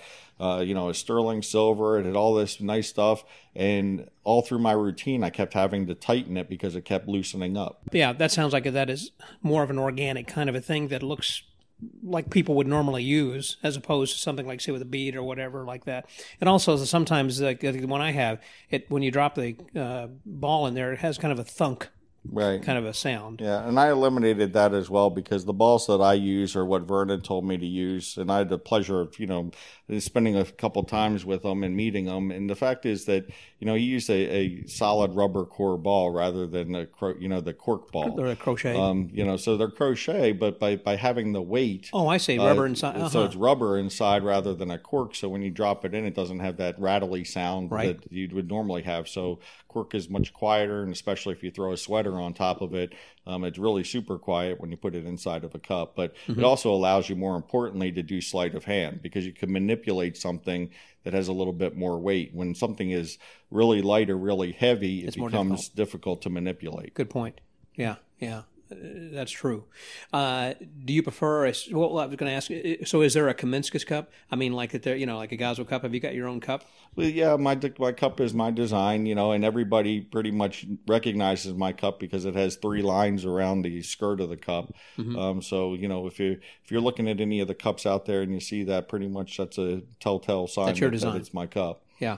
a sterling silver. It had all this nice stuff. And all through my routine, I kept having to tighten it because it kept loosening up. Yeah, that sounds like that is more of an organic kind of a thing that looks like people would normally use, as opposed to something like, say, with a bead or whatever like that. And also sometimes, like the one I have, when you drop the ball in there, it has kind of a thunk. Right. Kind of a sound. Yeah, and I eliminated that as well, because the balls that I use are what Vernon told me to use, and I had the pleasure of, spending a couple times with them and meeting them. And the fact is that, he used a solid rubber core ball rather than the cork ball. Or a crochet. So they're crochet, but by having the weight. Oh, I see, rubber inside. So it's rubber inside rather than a cork. So when you drop it in, it doesn't have that rattly sound that you would normally have. So cork is much quieter, and especially if you throw a sweater on top of it, It's really super quiet when you put it inside of a cup, but it also allows you, more importantly, to do sleight of hand, because you can manipulate something that has a little bit more weight. When something is really light or really heavy, it becomes difficult to manipulate. Good point. Yeah. That's true. Do you prefer well, I was going to ask, so is there a Kaminskas cup? I mean, like like a Goswell cup. Have you got your own cup? Well, yeah, my cup is my design, and everybody pretty much recognizes my cup because it has 3 lines around the skirt of the cup. So, if you're looking at any of the cups out there and you see that, pretty much that's a telltale sign that's your design. That it's my cup. Yeah.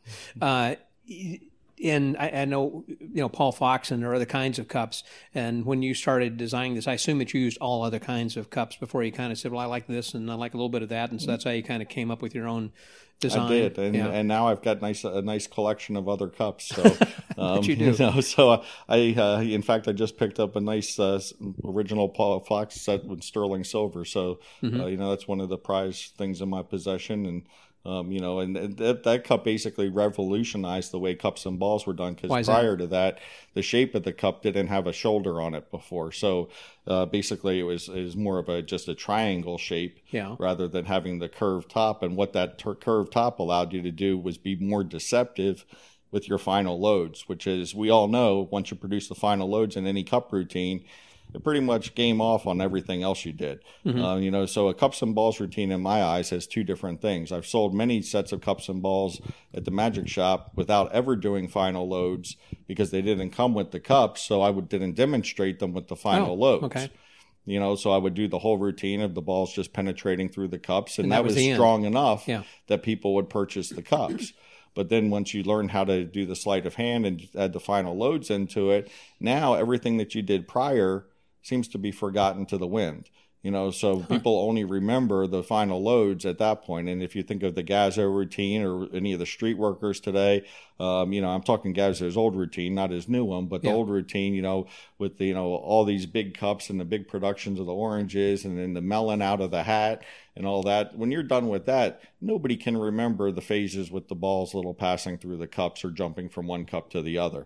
And I know, Paul Fox, and there are other kinds of cups. And when you started designing this, I assume that you used all other kinds of cups before you kind of said, well, I like this and I like a little bit of that. And so that's how you kind of came up with your own design. I did. And now I've got a nice collection of other cups. So, you do. So in fact, I just picked up a nice original Paul Fox set with sterling silver. So, that's one of the prized things in my possession. And, that cup basically revolutionized the way cups and balls were done, because prior to that, the shape of the cup didn't have a shoulder on it before. So basically it was more of just a triangle shape rather than having the curved top. And what that curved top allowed you to do was be more deceptive with your final loads, which is, we all know, once you produce the final loads in any cup routine, it pretty much game off on everything else you did. So a cups and balls routine in my eyes has 2 different things. I've sold many sets of cups and balls at the Magic Shop without ever doing final loads because they didn't come with the cups, so I didn't demonstrate them with the final loads. Okay. So I would do the whole routine of the balls just penetrating through the cups, and that was strong enough that people would purchase the cups. But then once you learn how to do the sleight of hand and add the final loads into it, now everything that you did prior seems to be forgotten to the wind. So people only remember the final loads at that point. And if you think of the Gazzo routine or any of the street workers today, I'm talking Gazzo's old routine, not his new one, but the old routine, with the, all these big cups and the big productions of the oranges and then the melon out of the hat and all that. When you're done with that, nobody can remember the phases with the balls little passing through the cups or jumping from one cup to the other.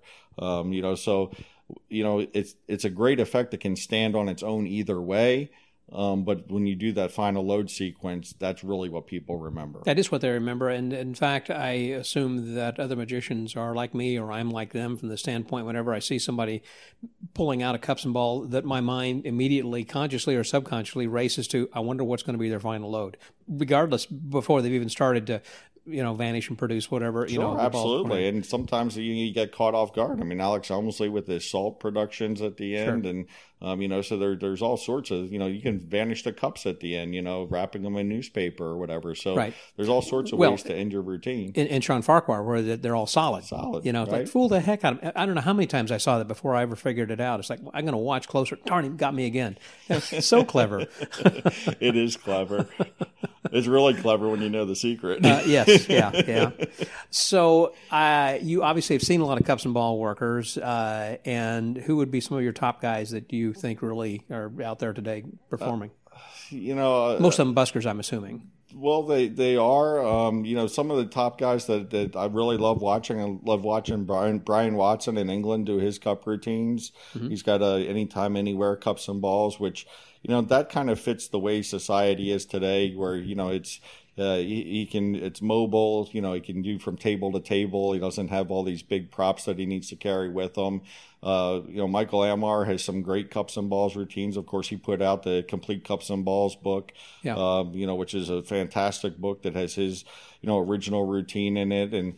It's a great effect that can stand on its own either way. But when you do that final load sequence, that's really what people remember. That is what they remember. And in fact, I assume that other magicians are like me, or I'm like them, from the standpoint whenever I see somebody pulling out a cups and ball, that my mind immediately, consciously or subconsciously, races to, I wonder what's going to be their final load, regardless, before they've even started to vanish and produce whatever. Sure, absolutely. And sometimes you get caught off guard. I mean, Alex Elmsley with his salt productions at the end, and so there's all sorts of, you can vanish the cups at the end, wrapping them in newspaper or whatever. So there's all sorts of ways to end your routine. In Sean Farquhar, where they're all solid. It's right? Like, fool the heck out of me. I don't know how many times I saw that before I ever figured it out. It's like, I'm going to watch closer. Darn, he got me again. So clever. It is clever. It's really clever when you know the secret. Yes, yeah. So you obviously have seen a lot of cups and ball workers, and who would be some of your top guys that you think really are out there today performing? Most of them buskers, I'm assuming. Well, they are. Some of the top guys that I really love watching. I love watching Brian Watson in England do his cup routines. Mm-hmm. He's got anytime, anywhere cups and balls, which that kind of fits the way society is today, where it's it's mobile. He can do from table to table. He doesn't have all these big props that he needs to carry with him. Michael Amar has some great cups and balls routines. Of course, he put out the Complete Cups and Balls book, which is a fantastic book that has his, original routine in it. And,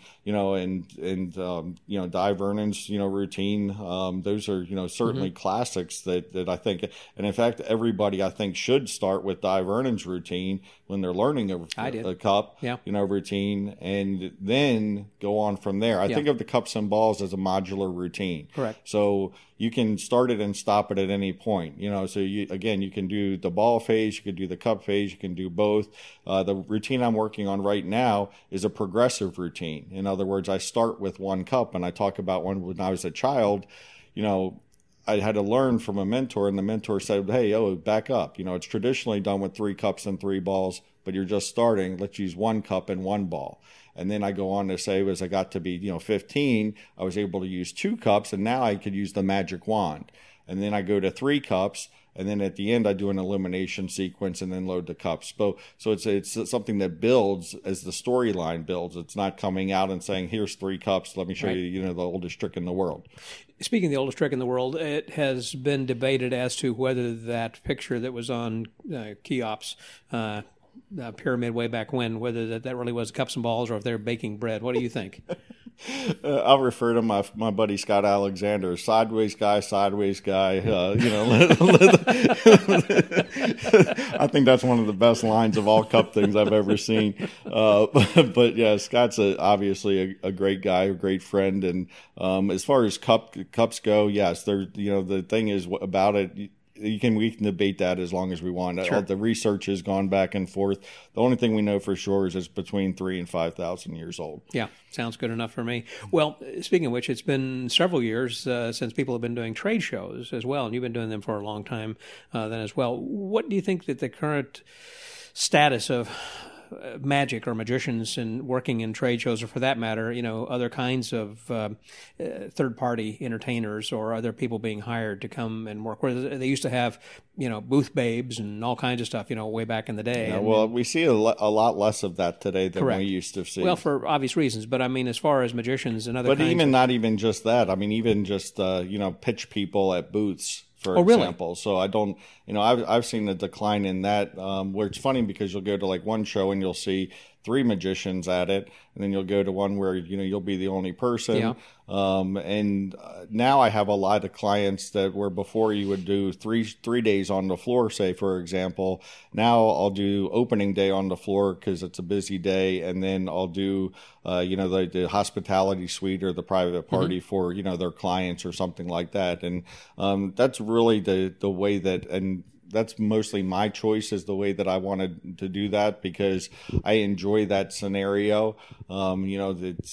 Di Vernon's, routine. Those are, certainly classics that I think, and in fact, everybody I think should start with Di Vernon's routine when they're learning a cup, routine, and then go on from there. I think of the cups and balls as a modular routine. Correct. So you can start it and stop it at any point. So you can do the ball phase, you can do the cup phase, you can do both. The routine I'm working on right now is a progressive routine. In other words, I start with one cup, and I talk about when I was a child, I had to learn from a mentor, and the mentor said, hey, back up. It's traditionally done with 3 cups and 3 balls, but you're just starting. Let's use 1 cup and 1 ball. And then I go on to say, as I got to be, 15, I was able to use 2 cups, and now I could use the magic wand. and then I go to 3 cups. And then at the end, I do an elimination sequence and then load the cups. So it's something that builds as the storyline builds. It's not coming out and saying, here's 3 cups. Let me show you, the oldest trick in the world. Speaking of the oldest trick in the world, it has been debated as to whether that picture that was on Cheops pyramid way back when, whether that really was cups and balls or if they're baking bread. What do you think? I'll refer to my buddy Scott Alexander, sideways guy. I think that's one of the best lines of all cup things I've ever seen. But yeah, Scott's obviously a great guy, a great friend, and as far as cups go, yes, the thing is about it. We can debate that as long as we want. Sure. The research has gone back and forth. The only thing we know for sure is it's between 3,000 and 5,000 years old. Yeah, sounds good enough for me. Well, speaking of which, it's been several years since people have been doing trade shows as well, and you've been doing them for a long time then as well. What do you think that the current status of magic or magicians and working in trade shows, or for that matter, other kinds of third-party entertainers or other people being hired to come and work? Where they used to have, booth babes and all kinds of stuff, way back in the day. Yeah, well, we see a lot less of that today than we used to see. Well, for obvious reasons, but I mean, as far as magicians and other, not even just that. I mean, even just pitch people at booths. For example, really? So I don't, I've seen a decline in that. Where it's funny because you'll go to like one show and you'll see 3 magicians at it, and then you'll go to one where you'll be the only person. Yeah. And now I have a lot of clients that where before you would do three days on the floor, say for example. Now I'll do opening day on the floor because it's a busy day, and then I'll do the hospitality suite or the private party for their clients or something like that. And that's really the way that, and that's mostly my choice is the way that I wanted to do that because I enjoy that scenario. It's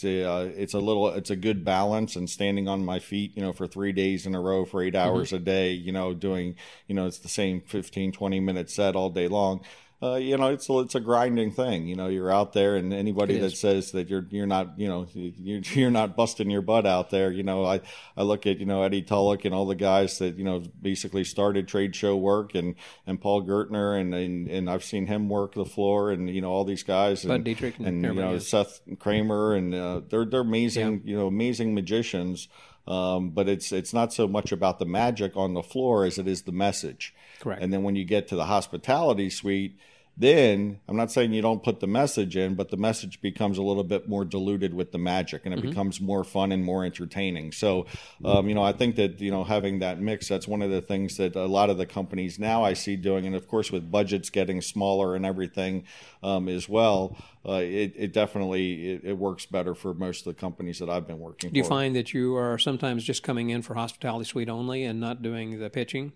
a good balance, and standing on my feet, for 3 days in a row for 8 hours a day, doing, it's the same 15, 20 minute set all day long. It's a grinding thing. You're out there, and anybody that says that you're not, you're not busting your butt out there. I look at Eddie Tulloch and all the guys that basically started trade show work, and Paul Gertner, and I've seen him work the floor, and all these guys, Bud Dietrich, and Seth Kramer, and they're amazing, amazing magicians. But it's not so much about the magic on the floor as it is the message. Correct. And then when you get to the hospitality suite, then I'm not saying you don't put the message in, but the message becomes a little bit more diluted with the magic, and it becomes more fun and more entertaining. So, I think that, having that mix, that's one of the things that a lot of the companies now I see doing. And of course, with budgets getting smaller and everything as well, it definitely works better for most of the companies that I've been working for. Do you find that you are sometimes just coming in for hospitality suite only and not doing the pitching?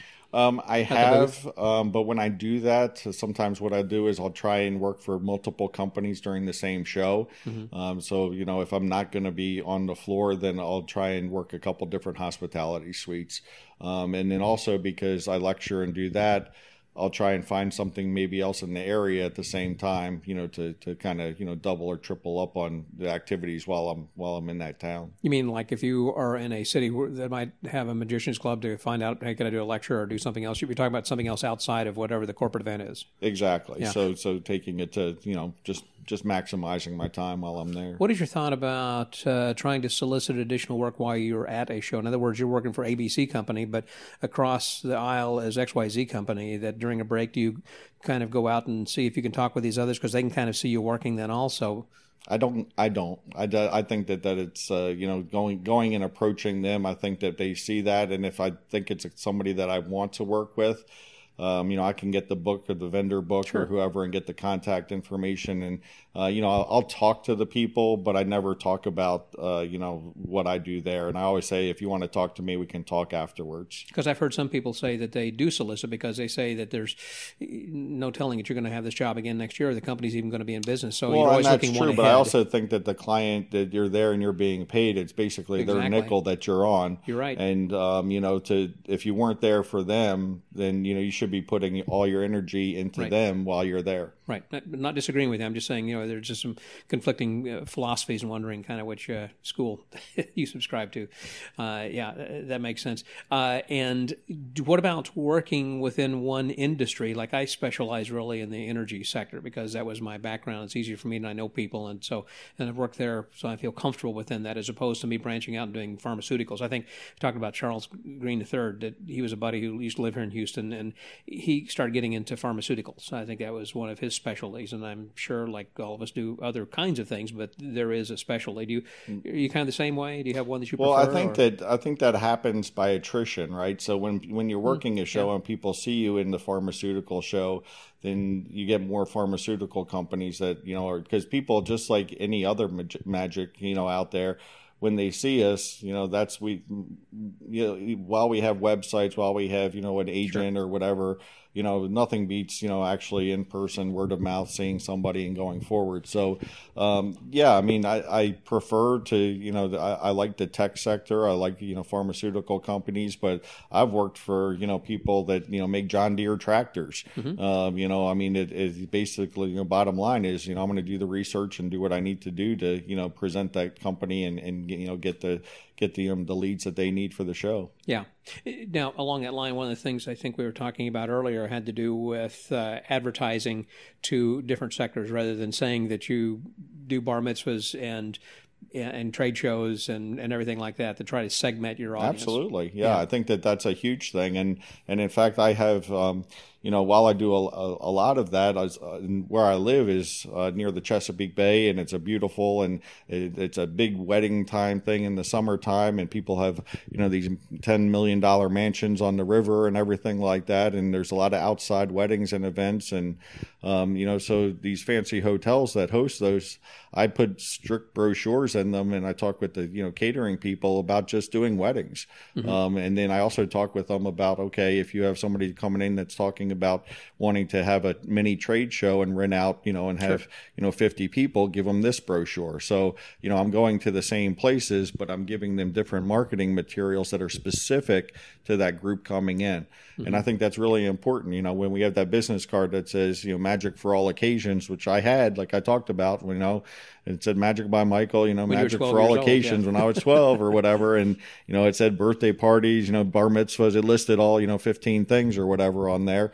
I have, but when I do that, sometimes what I do is I'll try and work for multiple companies during the same show. So, if I'm not going to be on the floor, then I'll try and work a couple different hospitality suites. And then also because I lecture and do that, I'll try and find something maybe else in the area at the same time, to kind of, double or triple up on the activities while I'm in that town. You mean like if you are in a city that might have a magician's club to find out, hey, can I do a lecture or do something else? You'd be talking about something else outside of whatever the corporate event is. Exactly. Yeah. So taking it to, just maximizing my time while I'm there. What is your thought about trying to solicit additional work while you're at a show? In other words, you're working for ABC Company, but across the aisle is XYZ Company. That during a break, do you kind of go out and see if you can talk with these others because they can kind of see you working then also? I don't. I think that it's going and approaching them. I think that they see that, and if I think it's somebody that I want to work with, I can get the book or the vendor book or whoever and get the contact information. And, I'll talk to the people, but I never talk about, what I do there. And I always say, if you want to talk to me, we can talk afterwards. Because I've heard some people say that they do solicit because they say that there's no telling that you're going to have this job again next year, or the company's even going to be in business. So you're always looking one ahead. But I also think that the client that you're there and you're being paid, it's basically their nickel that you're on. You're right. And, if you weren't there for them, then, you should be putting all your energy into them while you're there. Right. Not disagreeing with you. I'm just saying, there's just some conflicting philosophies and wondering kind of which school you subscribe to. That makes sense. And what about working within one industry? Like I specialize really in the energy sector because that was my background. It's easier for me and I know people. And I've worked there, so I feel comfortable within that as opposed to me branching out and doing pharmaceuticals. I think talking about Charles Green III, that he was a buddy who used to live here in Houston, and he started getting into pharmaceuticals. I think that was one of his specialties, and I'm sure, like all of us, do other kinds of things, but there is a specialty. Are you kind of the same way? Do you have one that you prefer? Well, I think that happens by attrition, right? So when you're working a show and people see you in the pharmaceutical show, then you get more pharmaceutical companies that because people, just like any other magic out there, when they see us, while we have websites, while we have an agent or whatever, nothing beats actually in person, word of mouth, seeing somebody and going forward. So I prefer to I like the tech sector. I like pharmaceutical companies, but I've worked for people that make John Deere tractors. It basically bottom line is I'm going to do the research and do what I need to do to present that company and get the leads that they need for the show. Yeah. Now, along that line, one of the things I think we were talking about earlier had to do with advertising to different sectors, rather than saying that you do bar mitzvahs and trade shows and everything like that, to try to segment your audience. Absolutely. Yeah. I think that's a huge thing. And in fact, I have, while I do a lot of that, where I live is near the Chesapeake Bay, and it's a beautiful, and it's a big wedding time thing in the summertime, and people have, these $10 million mansions on the river and everything like that. And there's a lot of outside weddings and events. And, so these fancy hotels that host those, I put strict brochures in them, and I talk with the, catering people about just doing weddings. Mm-hmm. And then I also talk with them about, okay, if you have somebody coming in that's talking about wanting to have a mini trade show and rent out, and have, 50 people, give them this brochure. So, I'm going to the same places, but I'm giving them different marketing materials that are specific to that group coming in. Mm-hmm. And I think that's really important. When we have that business card that says, magic for all occasions, which I had, like I talked about, it said magic by Michael, magic for all occasions when I was 12 or whatever. And, it said birthday parties, bar mitzvahs, it listed all, 15 things or whatever on there.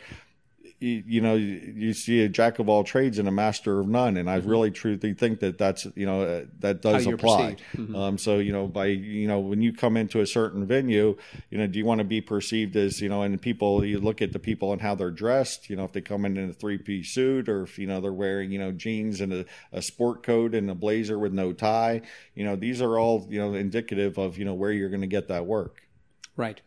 You see a jack of all trades and a master of none. And I really truly think that's, that does apply. Mm-hmm. So, when you come into a certain venue, do you want to be perceived as, and people, you look at the people and how they're dressed, if they come in a 3-piece suit, or if, they're wearing, jeans and a sport coat and a blazer with no tie, these are all, indicative of, where you're going to get that work. Right.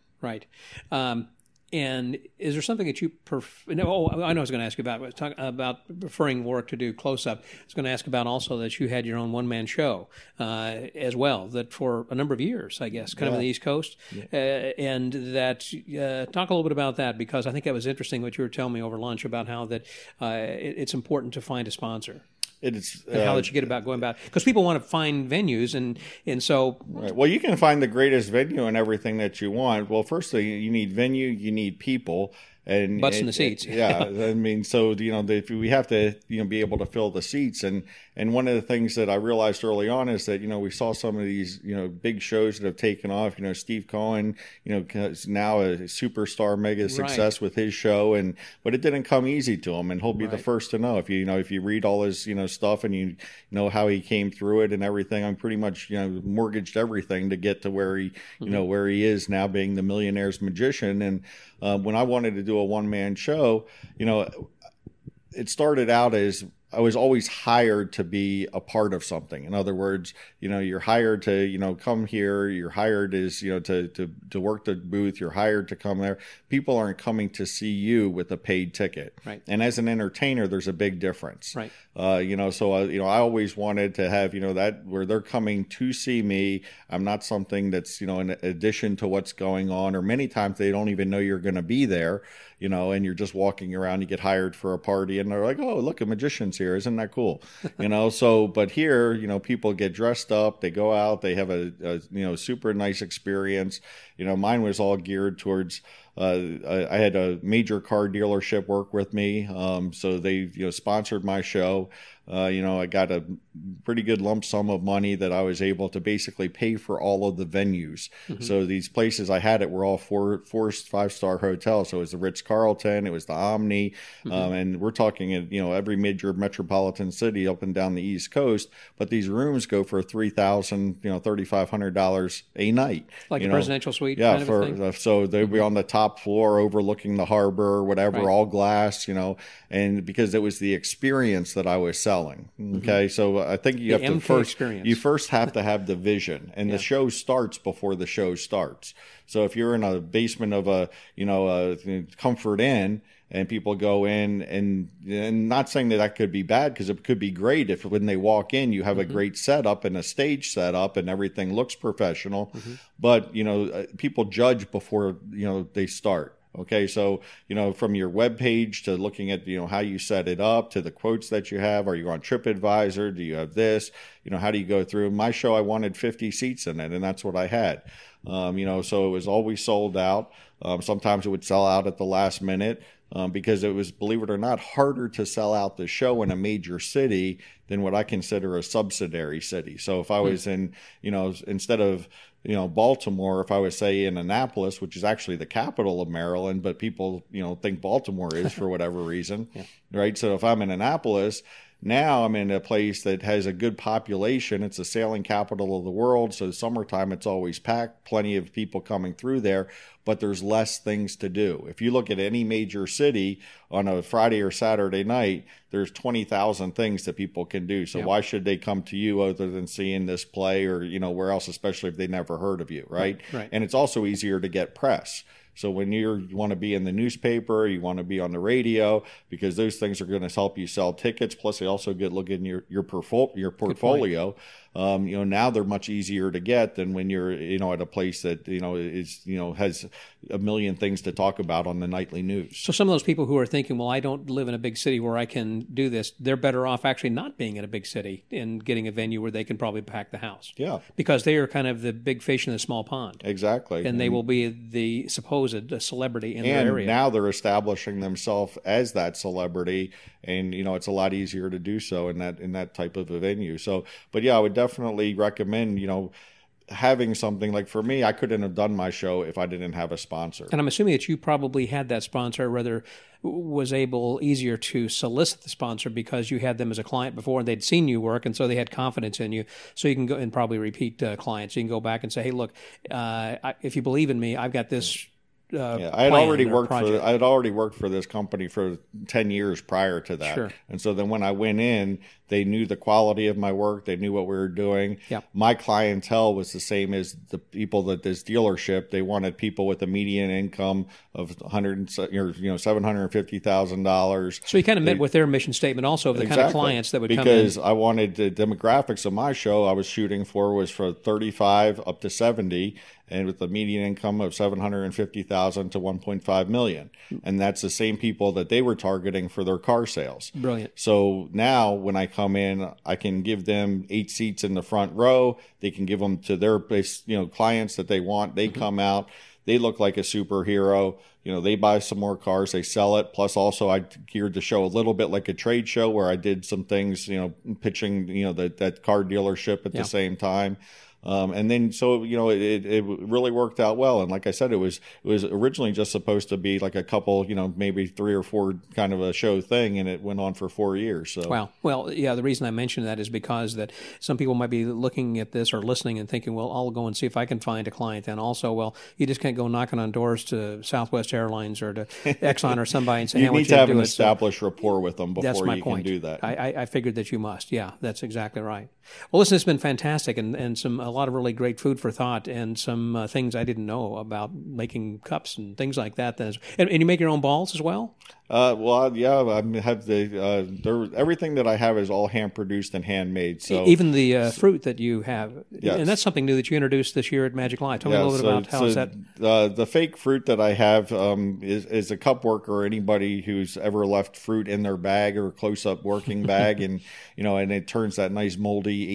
And is there something that you prefer? No, I know I was going to ask you about. Talk about preferring work to do close-up. I was going to ask about also that you had your own one-man show as well, that for a number of years, I guess, kind of on the East Coast. Yeah. And that, talk a little bit about that, because I think that was interesting what you were telling me over lunch about how that it's important to find a sponsor. It's how did you get about going about? Because people want to find venues, and so. Right. Well, you can find the greatest venue and everything that you want. Well, first thing, you need venue, you need people. And butts in the seats. Yeah. I mean, so, we have to, be able to fill the seats. And one of the things that I realized early on is that, we saw some of these, big shows that have taken off. Steve Cohen, is now a superstar mega success with his show. But it didn't come easy to him. And he'll be the first to know. If you read all his, stuff, and you know how he came through it and everything, I'm pretty much, mortgaged everything to get to where he, where he is now, being the millionaire's magician. And when I wanted to do a one-man show, it started out as I was always hired to be a part of something. In other words, you're hired to, come here. You're hired as, to work the booth. You're hired to come there. People aren't coming to see you with a paid ticket. Right. And as an entertainer, there's a big difference. Right. I always wanted to have, that where they're coming to see me. I'm not something that's, in addition to what's going on, or many times they don't even know you're going to be there, and you're just walking around, you get hired for a party and they're like, oh, look, a magician's here. Isn't that cool? But here, people get dressed up, they go out, they have a super nice experience. Mine was all geared towards, I had a major car dealership work with me, so they sponsored my show. I got a pretty good lump sum of money that I was able to basically pay for all of the venues. Mm-hmm. So these places I had it were all four 5-star hotels. So it was the Ritz-Carlton, it was the Omni, mm-hmm. And we're talking in every major metropolitan city up and down the East Coast. But these rooms go for $3,000, $3,500 a night. Like a presidential suite. Yeah, kind of thing? So they'd be on the top floor overlooking the harbor or whatever, right. all glass, and because it was the experience that I was selling. Okay, so I think you have to first have to have the vision, and the show starts before the show starts. So if you're in a basement of a Comfort Inn, and people go in, and not saying that could be bad, because it could be great if when they walk in you have a great setup and a stage setup and everything looks professional, but people judge before they start. Okay, so, from your web page to looking at, how you set it up to the quotes that you have. Are you on TripAdvisor? Do you have this? How do you go through? My show, I wanted 50 seats in it, and that's what I had. So it was always sold out. Sometimes it would sell out at the last minute because it was, believe it or not, harder to sell out the show in a major city than what I consider a subsidiary city. So if I was in, instead of Baltimore, if I was, say, in Annapolis, which is actually the capital of Maryland, but people, think Baltimore is for whatever reason, right? So if I'm in Annapolis, now I'm in a place that has a good population. It's the sailing capital of the world. So summertime, it's always packed, plenty of people coming through there, but there's less things to do. If you look at any major city on a Friday or Saturday night, there's 20,000 things that people can do. So why should they come to you other than seeing this play or, where else, especially if they never heard of you, right? Right. And it's also easier to get press. So when you want to be in the newspaper, you want to be on the radio, because those things are going to help you sell tickets. Plus, they also look in your portfolio. Now they're much easier to get than when you're at a place that is has a million things to talk about on the nightly news. So some of those people who are thinking, well, I don't live in a big city where I can do this, they're better off actually not being in a big city and getting a venue where they can probably pack the house. Yeah, because they are kind of the big fish in the small pond. Exactly, and they will be the supposed celebrity in their area. And now they're establishing themselves as that celebrity, and it's a lot easier to do so in that type of a venue. So, but yeah, I would definitely recommend having something. Like for me, I couldn't have done my show if I didn't have a sponsor. And I'm assuming that you probably had that sponsor, rather was easier to solicit the sponsor because you had them as a client before and they'd seen you work, and so they had confidence in you. So you can go and probably repeat clients. You can go back and say, hey, look, if you believe in me, I've got this. I had already worked for this company for 10 years prior to that. Sure. And so then when I went in, they knew the quality of my work. They knew what we were doing. Yep. My clientele was the same as the people at this dealership. They wanted people with a median income of $750,000. So you kind of met with their mission statement also of the kind of clients that would come in. Because I wanted the demographics of my show I was shooting for was for 35 up to 70. And with a median income of $750,000 to $1.5 million, and that's the same people that they were targeting for their car sales. Brilliant. So now when I come in, I can give them 8 seats in the front row. They can give them to their clients that they want. They come out. They look like a superhero. They buy some more cars, they sell it. Plus, also, I geared the show a little bit like a trade show where I did some things, pitching, that car dealership at the same time. And then, so, it really worked out well. And like I said, it was originally just supposed to be like a couple, maybe 3 or 4 kind of a show thing. And it went on for 4 years. So, wow. Well, yeah, the reason I mentioned that is because that some people might be looking at this or listening and thinking, well, I'll go and see if I can find a client. And also, well, you just can't go knocking on doors to Southwest Airlines or to Exxon or somebody and say, you need to have an established rapport with them before you can do that. I figured that you must. Yeah, that's exactly right. Well, listen, it's been fantastic and a lot of really great food for thought and some things I didn't know about making cups and things like that. And you make your own balls as well? Well, yeah, I have everything that I have is all hand produced and handmade. So even the fruit that you have, yes. And that's something new that you introduced this year at Magic Live. Tell me a little bit about how is that? The fake fruit that I have is a cup worker or anybody who's ever left fruit in their bag or close up working bag, and and it turns that nice moldy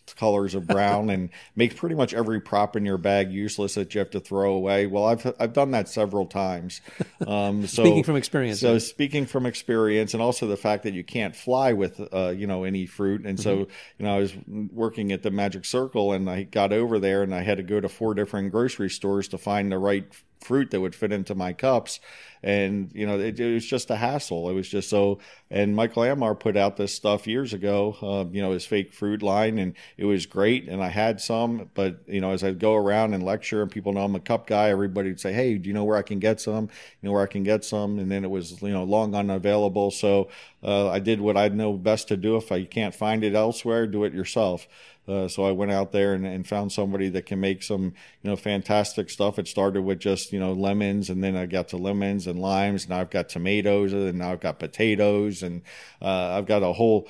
colors of brown and makes pretty much every prop in your bag useless that you have to throw away. Well, I've done that several times. Speaking from experience. So speaking from experience, and also the fact that you can't fly with any fruit, and so I was working at the Magic Circle, and I got over there, and I had to go to 4 different grocery stores to find the right fruit that would fit into my cups. And, it was just a hassle. It was just so, and Michael Amar put out this stuff years ago, his fake fruit line, and it was great. And I had some, but, as I'd go around and lecture and people know I'm a cup guy, everybody would say, hey, do you know where I can get some? Where I can get some? And then it was, long unavailable. So I did what I know best to do. If you can't find it elsewhere, do it yourself. So I went out there and found somebody that can make some, fantastic stuff. It started with just, lemons, and then I got to lemons and limes. Now I've got tomatoes, and now I've got potatoes, and I've got a whole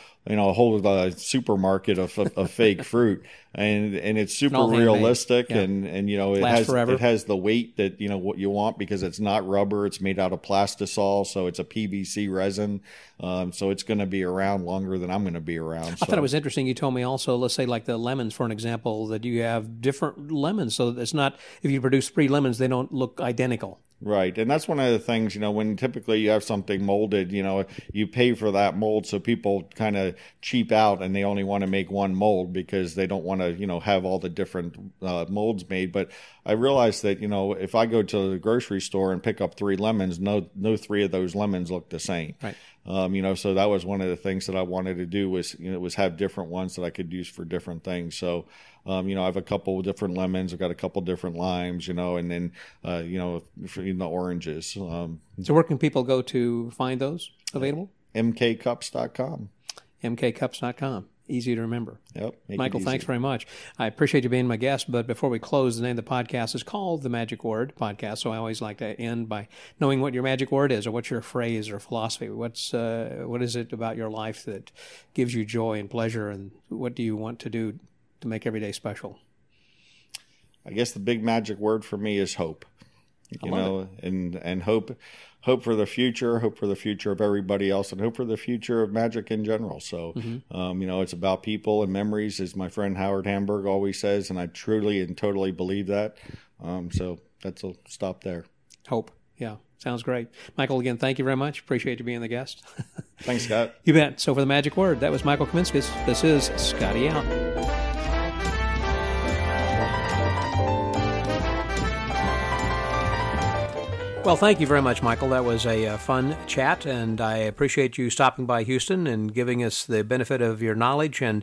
supermarket of fake fruit, and it's super realistic, yeah. and it has the weight that what you want, because it's not rubber, it's made out of plastisol, so it's a PVC resin, so it's going to be around longer than I'm going to be around. I thought it was interesting. You told me also, let's say like the lemons, for an example, that you have different lemons, so it's not, if you produce 3 lemons, they don't look identical. Right. And that's one of the things, when typically you have something molded, you pay for that mold. So people kind of cheap out and they only want to make one mold because they don't want to, have all the different molds made. But I realized that, if I go to the grocery store and pick up 3 lemons, no 3 of those lemons look the same. Right. So that was one of the things that I wanted to do was have different ones that I could use for different things. So, I have a couple of different lemons. I've got a couple of different limes, and then, the oranges. So where can people go to find those available? mkcups.com. mkcups.com. Easy to remember. Yep. Michael, thanks very much. I appreciate you being my guest, but before we close, the name of the podcast is called The Magic Word Podcast, so I always like to end by knowing what your magic word is, or what's your phrase or philosophy. What is it about your life that gives you joy and pleasure, and what do you want to do to make every day special? I guess the big magic word for me is hope. And hope for the future, hope for the future of everybody else, and hope for the future of magic in general. So, it's about people and memories, as my friend Howard Hamburg always says, and I truly and totally believe that. So I'll stop there. Hope. Yeah. Sounds great. Michael, again, thank you very much. Appreciate you being the guest. Thanks, Scott. You bet. So for the magic word, that was Michael Kaminskis. This is Scotty out. Well, thank you very much, Michael. That was a fun chat, and I appreciate you stopping by Houston and giving us the benefit of your knowledge, and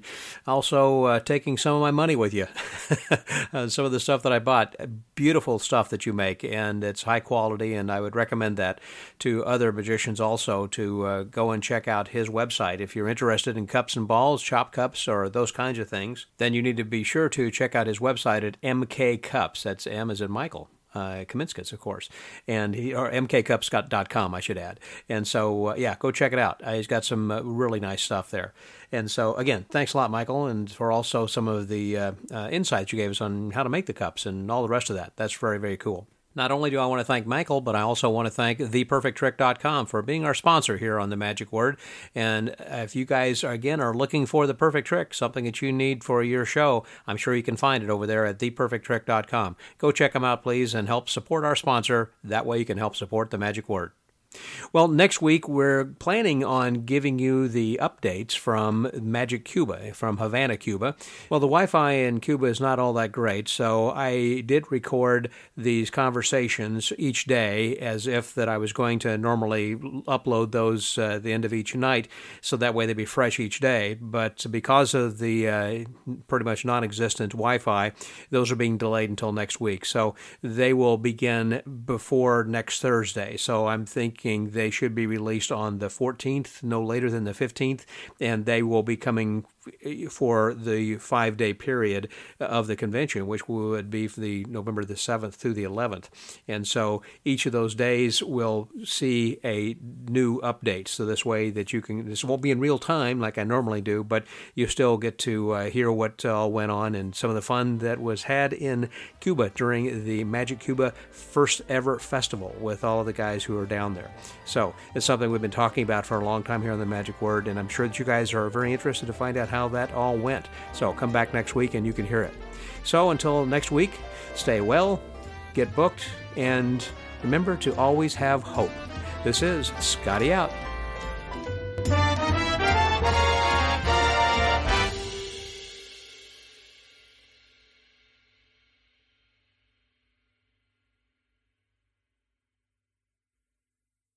also taking some of my money with you. Some of the stuff that I bought, beautiful stuff that you make, and it's high quality, and I would recommend that to other magicians also to go and check out his website. If you're interested in cups and balls, chop cups, or those kinds of things, then you need to be sure to check out his website at MK Cups. That's M as in Michael. Kaminskis, of course, or mkcups.com, I should add. And so, go check it out. He's got some really nice stuff there. And so, again, thanks a lot, Michael, and for also some of the insights you gave us on how to make the cups and all the rest of that. That's very, very cool. Not only do I want to thank Michael, but I also want to thank ThePerfectTrick.com for being our sponsor here on The Magic Word. And if you guys, again, are looking for the perfect trick, something that you need for your show, I'm sure you can find it over there at ThePerfectTrick.com. Go check them out, please, and help support our sponsor. That way you can help support The Magic Word. Well, next week we're planning on giving you the updates from Magic Cuba, from Havana, Cuba. Well, the Wi-Fi in Cuba is not all that great, so I did record these conversations each day as if that I was going to normally upload those at the end of each night, so that way they'd be fresh each day. But because of the pretty much non-existent Wi-Fi, those are being delayed until next week. So they will begin before next Thursday. So I'm thinking they should be released on the 14th, no later than the 15th, and they will be coming for the 5-day period of the convention, which would be for the November the 7th through the 11th. And so each of those days will see a new update. So this way that this won't be in real time like I normally do, but you still get to hear what all went on and some of the fun that was had in Cuba during the Magic Cuba first ever festival with all of the guys who are down there. So it's something we've been talking about for a long time here on the Magic Word, and I'm sure that you guys are very interested to find out how that all went. So come back next week and you can hear it. So until next week, stay well, get booked, and remember to always have hope. This is Scotty out.